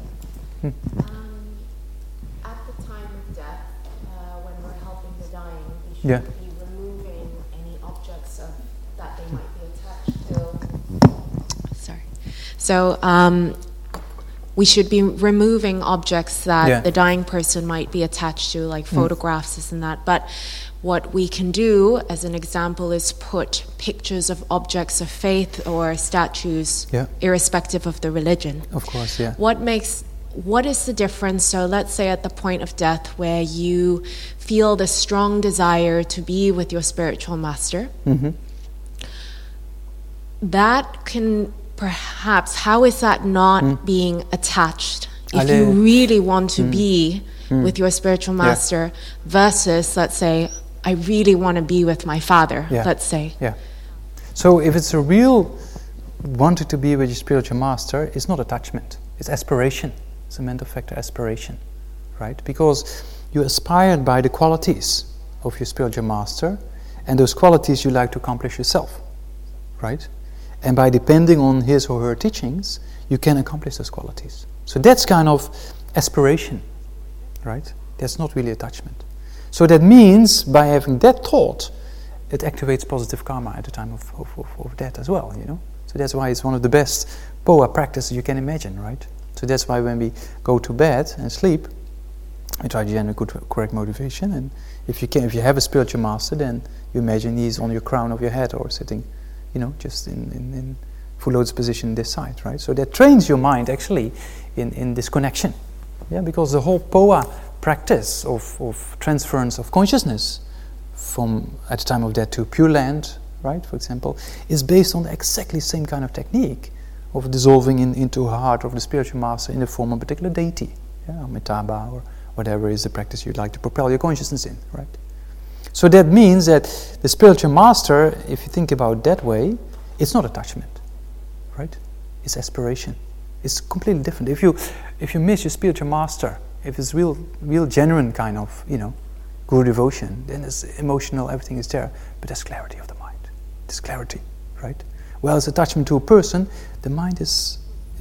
At the time of death, when we're helping the dying, we should be removing any objects that they might be attached to So we should be removing objects that the dying person might be attached to, like photographs, this and that. But what we can do, as an example, is put pictures of objects of faith or statues, irrespective of the religion. Of course, yeah. What is the difference? So let's say at the point of death where you feel the strong desire to be with your spiritual master, that can perhaps, how is that not being attached? If you really want to be with your spiritual master versus, let's say, I really want to be with my father, let's say. Yeah. So if it's a real wanting to be with your spiritual master, it's not attachment, it's aspiration. It's a mental factor, aspiration, right? Because you're inspired by the qualities of your spiritual master, and those qualities you like to accomplish yourself, right? And by depending on his or her teachings, you can accomplish those qualities. So that's kind of aspiration, right? That's not really attachment. So that means by having that thought, it activates positive karma at the time of death as well, you know? So that's why it's one of the best POA practices you can imagine, right? So that's why when we go to bed and sleep, we try to generate good, correct motivation. And if you have a spiritual master, then you imagine he's on your crown of your head or sitting, you know, just in full lotus position this side, right? So that trains your mind actually in this connection, because the whole POA practice of transference of consciousness from at the time of death to Pure Land, right, for example, is based on exactly the same kind of technique of dissolving into the heart of the spiritual master in the form of a particular deity, Amitabha or whatever is the practice you'd like to propel your consciousness in, right? So that means that the spiritual master, if you think about it that way, it's not attachment, right? It's aspiration. It's completely different. If you miss your spiritual master, if it's real genuine kind of, guru devotion, then it's emotional, everything is there, but there's clarity of the mind. There's clarity, right? Whereas attachment to a person, the mind is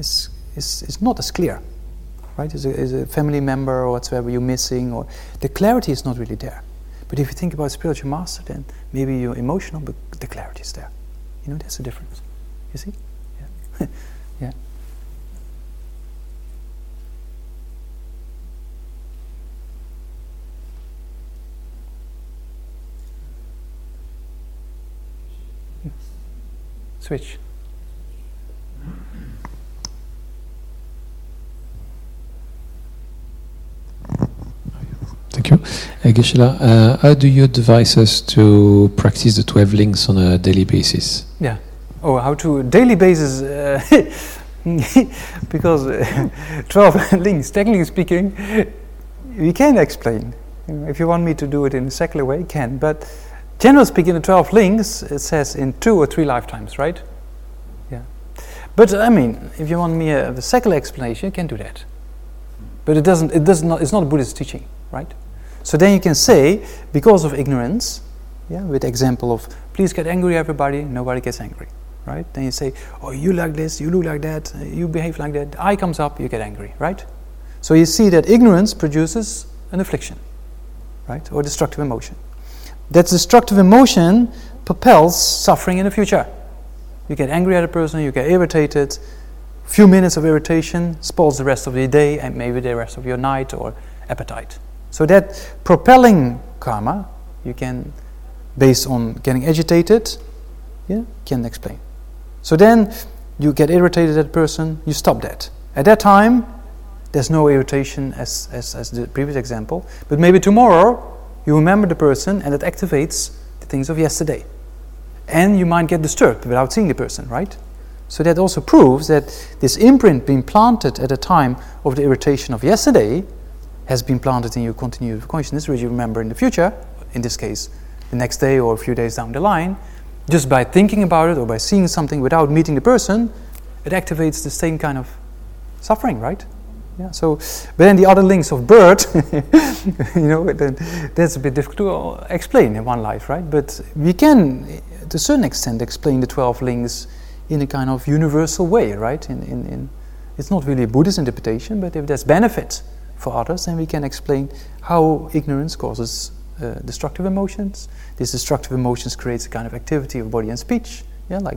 not as clear, right? Is a family member or whatsoever you're missing, or the clarity is not really there. But if you think about spiritual master, then maybe you're emotional, but the clarity is there. That's the difference. You see? Yeah. Yeah. Switch. Thank you. Geshe-la, how do you advise us to practice the 12 links on a daily basis? Yeah. Oh, how to daily basis? Because 12 links, technically speaking, we can explain. If you want me to do it in a secular way, you can. But generally speaking, the 12 links, it says in 2 or 3 lifetimes, right? Yeah. But I mean, if you want me a secular explanation, you can do that. But it's not a Buddhist teaching, right? So then you can say, because of ignorance, with the example of, please get angry, everybody, nobody gets angry, right? Then you say, oh, you like this, you look like that, you behave like that, the eye comes up, you get angry, right? So you see that ignorance produces an affliction, right? Or destructive emotion. That destructive emotion propels suffering in the future. You get angry at a person, you get irritated, few minutes of irritation spoils the rest of your day and maybe the rest of your night or appetite. So that propelling karma, you can, based on getting agitated, can explain. So then you get irritated at a person, you stop that. At that time, there's no irritation as the previous example, but maybe tomorrow you remember the person and it activates the things of yesterday. And you might get disturbed without seeing the person, right? So that also proves that this imprint being planted at the time of the irritation of yesterday has been planted in your continued consciousness, which you remember in the future, in this case, the next day or a few days down the line. Just by thinking about it or by seeing something without meeting the person, it activates the same kind of suffering, right? Yeah. So, but then the other links of birth, then that's a bit difficult to explain in one life, right? But we can, to a certain extent, explain the 12 links in a kind of universal way, right? In it's not really a Buddhist interpretation, but if there's benefit for others, then we can explain how ignorance causes destructive emotions. These destructive emotions creates a kind of activity of body and speech, like a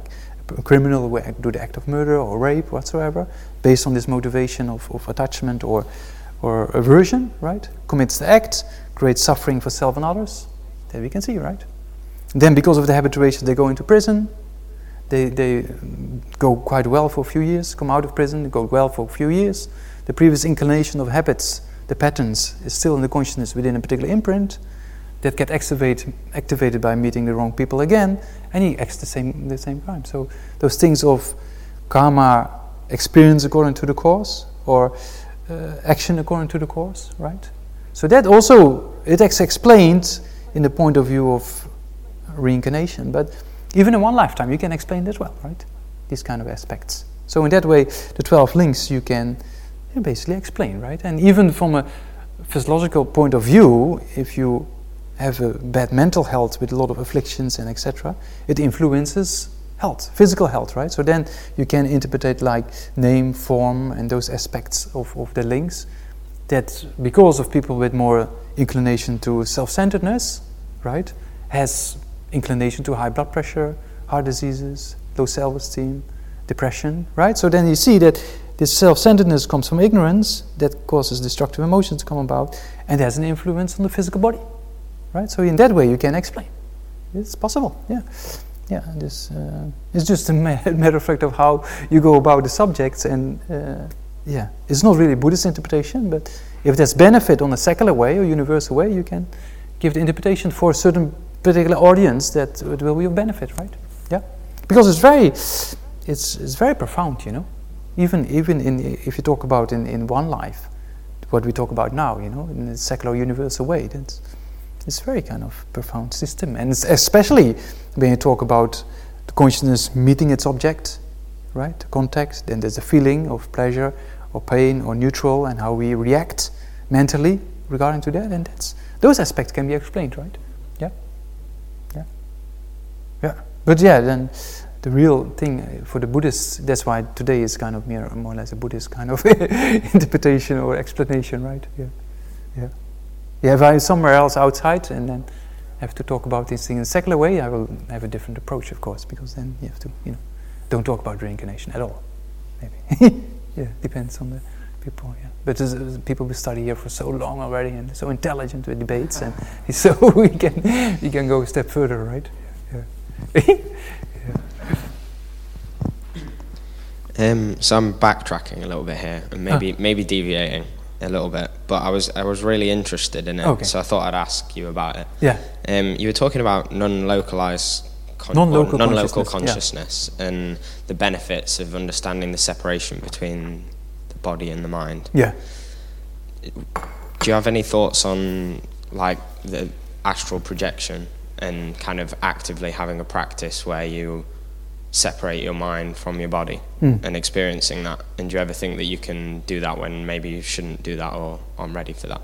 a criminal will do the act of murder or rape whatsoever, based on this motivation of attachment or aversion, right? Commits the act, creates suffering for self and others. That we can see, right? Then because of the habituation, they go into prison. They go quite well for a few years, come out of prison, they go well for a few years. The previous inclination of habits, the patterns, is still in the consciousness within a particular imprint that get activated by meeting the wrong people again, and he acts the same crime. So those things of karma, experience according to the cause, or action according to the cause, right? So that also, it's explained in the point of view of reincarnation, but even in one lifetime you can explain that well, right? These kind of aspects. So in that way, the 12 links you can basically explain, right? And even from a physiological point of view, if you have a bad mental health with a lot of afflictions and etc., it influences health, physical health, right? So then you can interpret like name, form, and those aspects of the links, that because of people with more inclination to self-centeredness, right, has inclination to high blood pressure, heart diseases, low self-esteem, depression, right? So then you see that this self-centeredness comes from ignorance that causes destructive emotions to come about and has an influence on the physical body, right? So in that way you can explain. It's possible, yeah. Yeah, this it's just a matter of fact of how you go about the subjects, and yeah, it's not really Buddhist interpretation, but if there's benefit on a secular way or universal way, you can give the interpretation for a certain particular audience that it will be of benefit, right? Yeah, because it's very profound, you know. Even in if you talk about in one life, what we talk about now, you know, in a secular universal way, it's very kind of profound system, and especially when you talk about the consciousness meeting its object, right? The context, then there's a feeling of pleasure or pain or neutral, and how we react mentally regarding to that, and those aspects can be explained, right? Yeah. But yeah, then the real thing for the Buddhists, that's why today is kind of more or less a Buddhist kind of interpretation or explanation, right? Yeah. If I'm somewhere else outside and then have to talk about these things in a secular way, I will have a different approach, of course, because then you have to, you know, don't talk about reincarnation at all, maybe. Yeah, depends on the people, yeah. But people who study here for so long already and so intelligent with debates, and so we can go a step further, right? So I'm backtracking a little bit here, and maybe deviating a little bit, but I was really interested in it, so I thought I'd ask you about it. Yeah. You were talking about non-local consciousness, and the benefits of understanding the separation between the body and the mind. Yeah. Do you have any thoughts on like the astral projection and kind of actively having a practice where you separate your mind from your body and experiencing that? And do you ever think that you can do that when maybe you shouldn't do that, or I'm ready for that?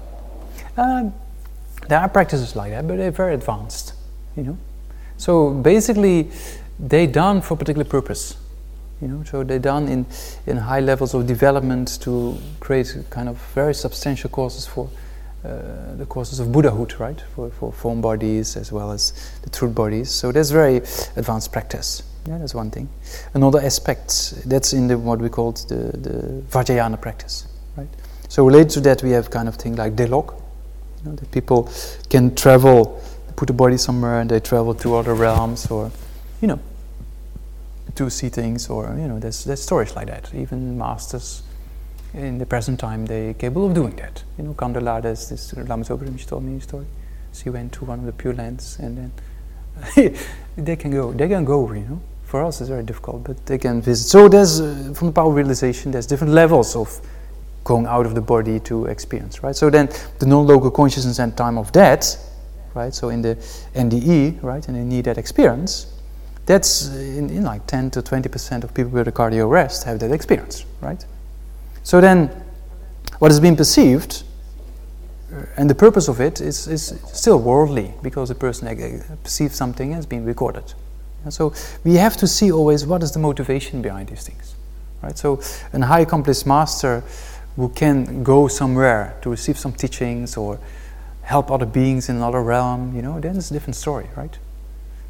There are practices like that, but they're very advanced, you know. So basically, they're done for a particular purpose, you know. So they're done in high levels of development to create kind of very substantial causes for the causes of Buddhahood, right? For form bodies as well as the truth bodies. So that's very advanced practice. Yeah, that's one thing. Another aspect, that's in what we call the Vajrayana practice, right? So related to that, we have kind of thing like Delok, you know, that people can travel, put the body somewhere and they travel to other realms, or, you know, to see things, or, you know, there's stories like that. Even masters in the present time, they're capable of doing that. You know, Kandala, there's this Lama Zopa Rinpoche told me a story. So he went to one of the Pure Lands, and then they can go, you know. For us it's very difficult, but they can visit. So there's, from the power of realization, there's different levels of going out of the body to experience, right? So then the non-local consciousness and time of death, right? So in the NDE, right, and the near-death experience, that's in like 10 to 20% of people with a cardio arrest have that experience, right? So then what has been perceived, and the purpose of it is still worldly, because the person perceives something as being recorded. And so we have to see always what is the motivation behind these things, right? So a high accomplished master who can go somewhere to receive some teachings or help other beings in another realm, you know, then it's a different story, right?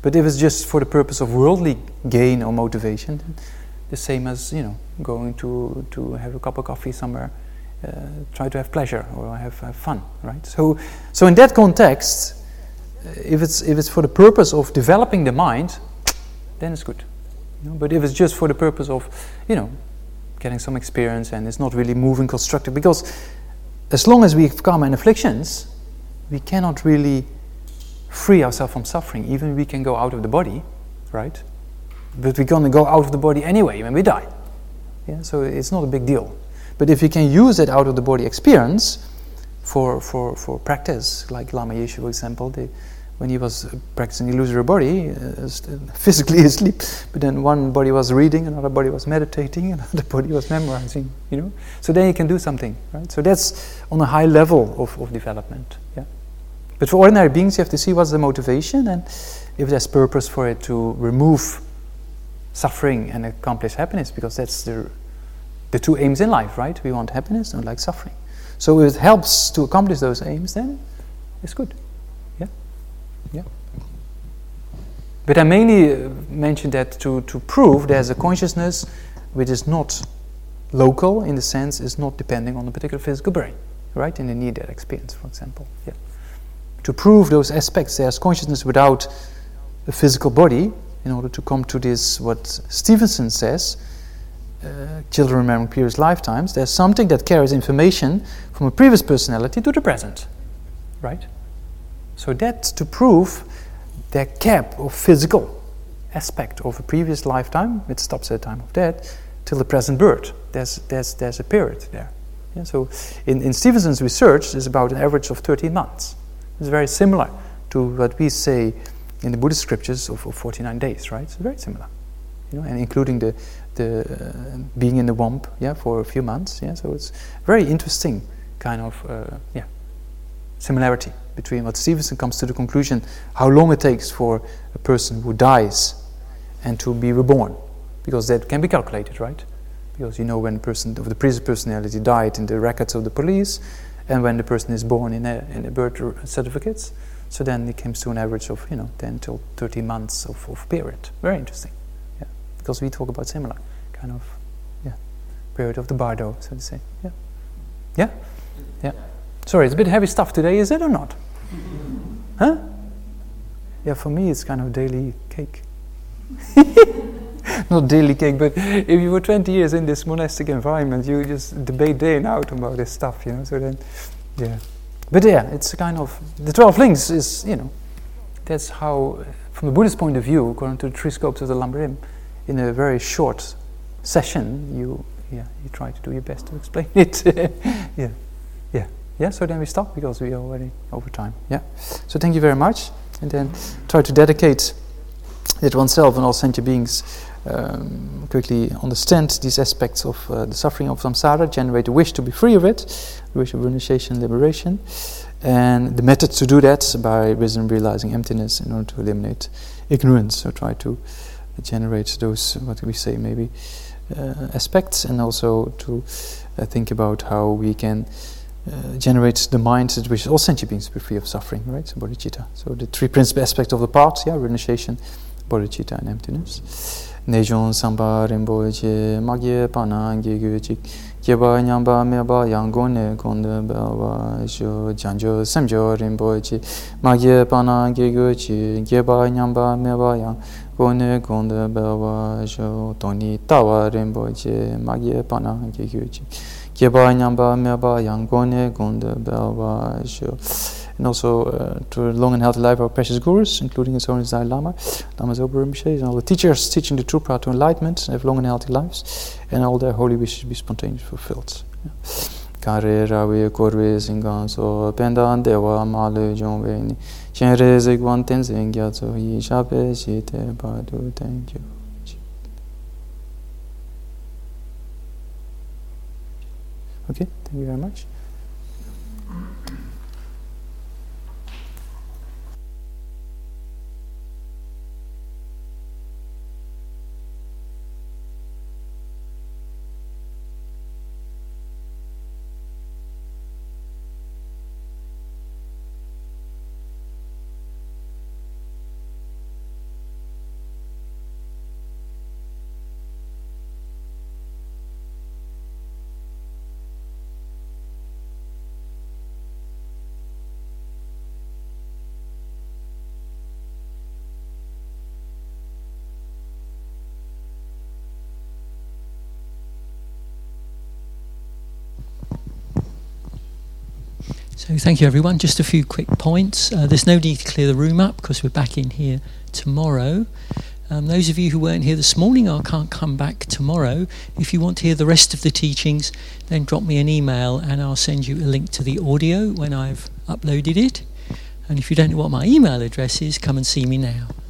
But if it's just for the purpose of worldly gain or motivation, then the same as, going to have a cup of coffee somewhere, try to have pleasure or have fun, right? So in that context, if it's for the purpose of developing the mind, then it's good. But if it's just for the purpose of, getting some experience and it's not really moving constructive, because as long as we have karma and afflictions, we cannot really free ourselves from suffering. Even we can go out of the body, right? But we're going to go out of the body anyway when we die. Yeah, so it's not a big deal. But if you can use that out of the body experience for practice, like Lama Yeshe, for example, when he was practicing illusory body, physically asleep, but then one body was reading, another body was meditating, another body was memorizing, So then you can do something, right? So that's on a high level of development, yeah. But for ordinary beings, you have to see what's the motivation, and if there's purpose for it to remove suffering and accomplish happiness, because that's the two aims in life, right? We want happiness and like suffering. So if it helps to accomplish those aims, then it's good. Yeah. But I mainly mentioned that to prove there's a consciousness which is not local, in the sense is not depending on a particular physical brain, right? In the near-death experience, for example. Yeah. To prove those aspects, there's consciousness without a physical body, in order to come to this, what Stevenson says, children remembering previous lifetimes, there's something that carries information from a previous personality to the present, right? So that's to prove the gap of physical aspect of a previous lifetime, it stops at the time of death, till the present birth. There's a period there. Yeah, so in Stevenson's research, there's about an average of 13 months. It's very similar to what we say in the Buddhist scriptures of 49 days, right? It's very similar, and including the being in the womb, for a few months, So it's very interesting kind of, similarity between what Stevenson comes to the conclusion, how long it takes for a person who dies and to be reborn, because that can be calculated, right? Because when the person of the previous personality died in the records of the police, and when the person is born in the birth certificates, so then it comes to an average of 10 till 13 months of period. Very interesting, because we talk about similar kind of period of the bardo, so to say. Yeah. Sorry, it's a bit heavy stuff today, is it or not? Huh? Yeah, for me it's kind of daily cake. Not daily cake, but if you were 20 years in this monastic environment, you just debate day and out about this stuff, so then, But it's kind of, the 12 links is, that's how, from the Buddhist point of view, according to the three scopes of the Lamrim, in a very short session, you try to do your best to explain it. So then we stop, because we are already over time. So thank you very much, and then try to dedicate it oneself and all sentient beings quickly understand these aspects of the suffering of samsara, generate a wish to be free of it, the wish of renunciation, liberation, and the methods to do that by wisdom realizing emptiness in order to eliminate ignorance. So try to generate those, what we say, maybe aspects, and also to think about how we can generate the mind that wishes all sentient beings to be free of suffering, right? So bodhicitta. So the three principal aspects of the path, renunciation, bodhicitta, and emptiness. Nejon samba rinpoche magye pana ngegyo chik gyeba nyamba meba yangone gonde bawa sho janjo samjo rinpoche magye pana ngegyo chik gyeba nyamba meba yangone gonde bawa sho toni tawa rinpoche magye pana ngegyo chik gyeba nyamba meba yangone gonde bawa sho. And also to a long and healthy life of our precious gurus, including His Holiness Dalai Lama, Lama Zopa Rinpoche, and all the teachers teaching the true path to enlightenment, and have long and healthy lives, and all their holy wishes be spontaneously fulfilled. Kare rawe korwe singan so pendan dewa malu jongwe ni chenre zigwan tenzin gyatso yi shape shite badu. Thank you. Okay, thank you very much. So thank you, everyone. Just a few quick points. There's no need to clear the room up because we're back in here tomorrow. Those of you who weren't here this morning or can't come back tomorrow, if you want to hear the rest of the teachings, then drop me an email and I'll send you a link to the audio when I've uploaded it. And if you don't know what my email address is, come and see me now.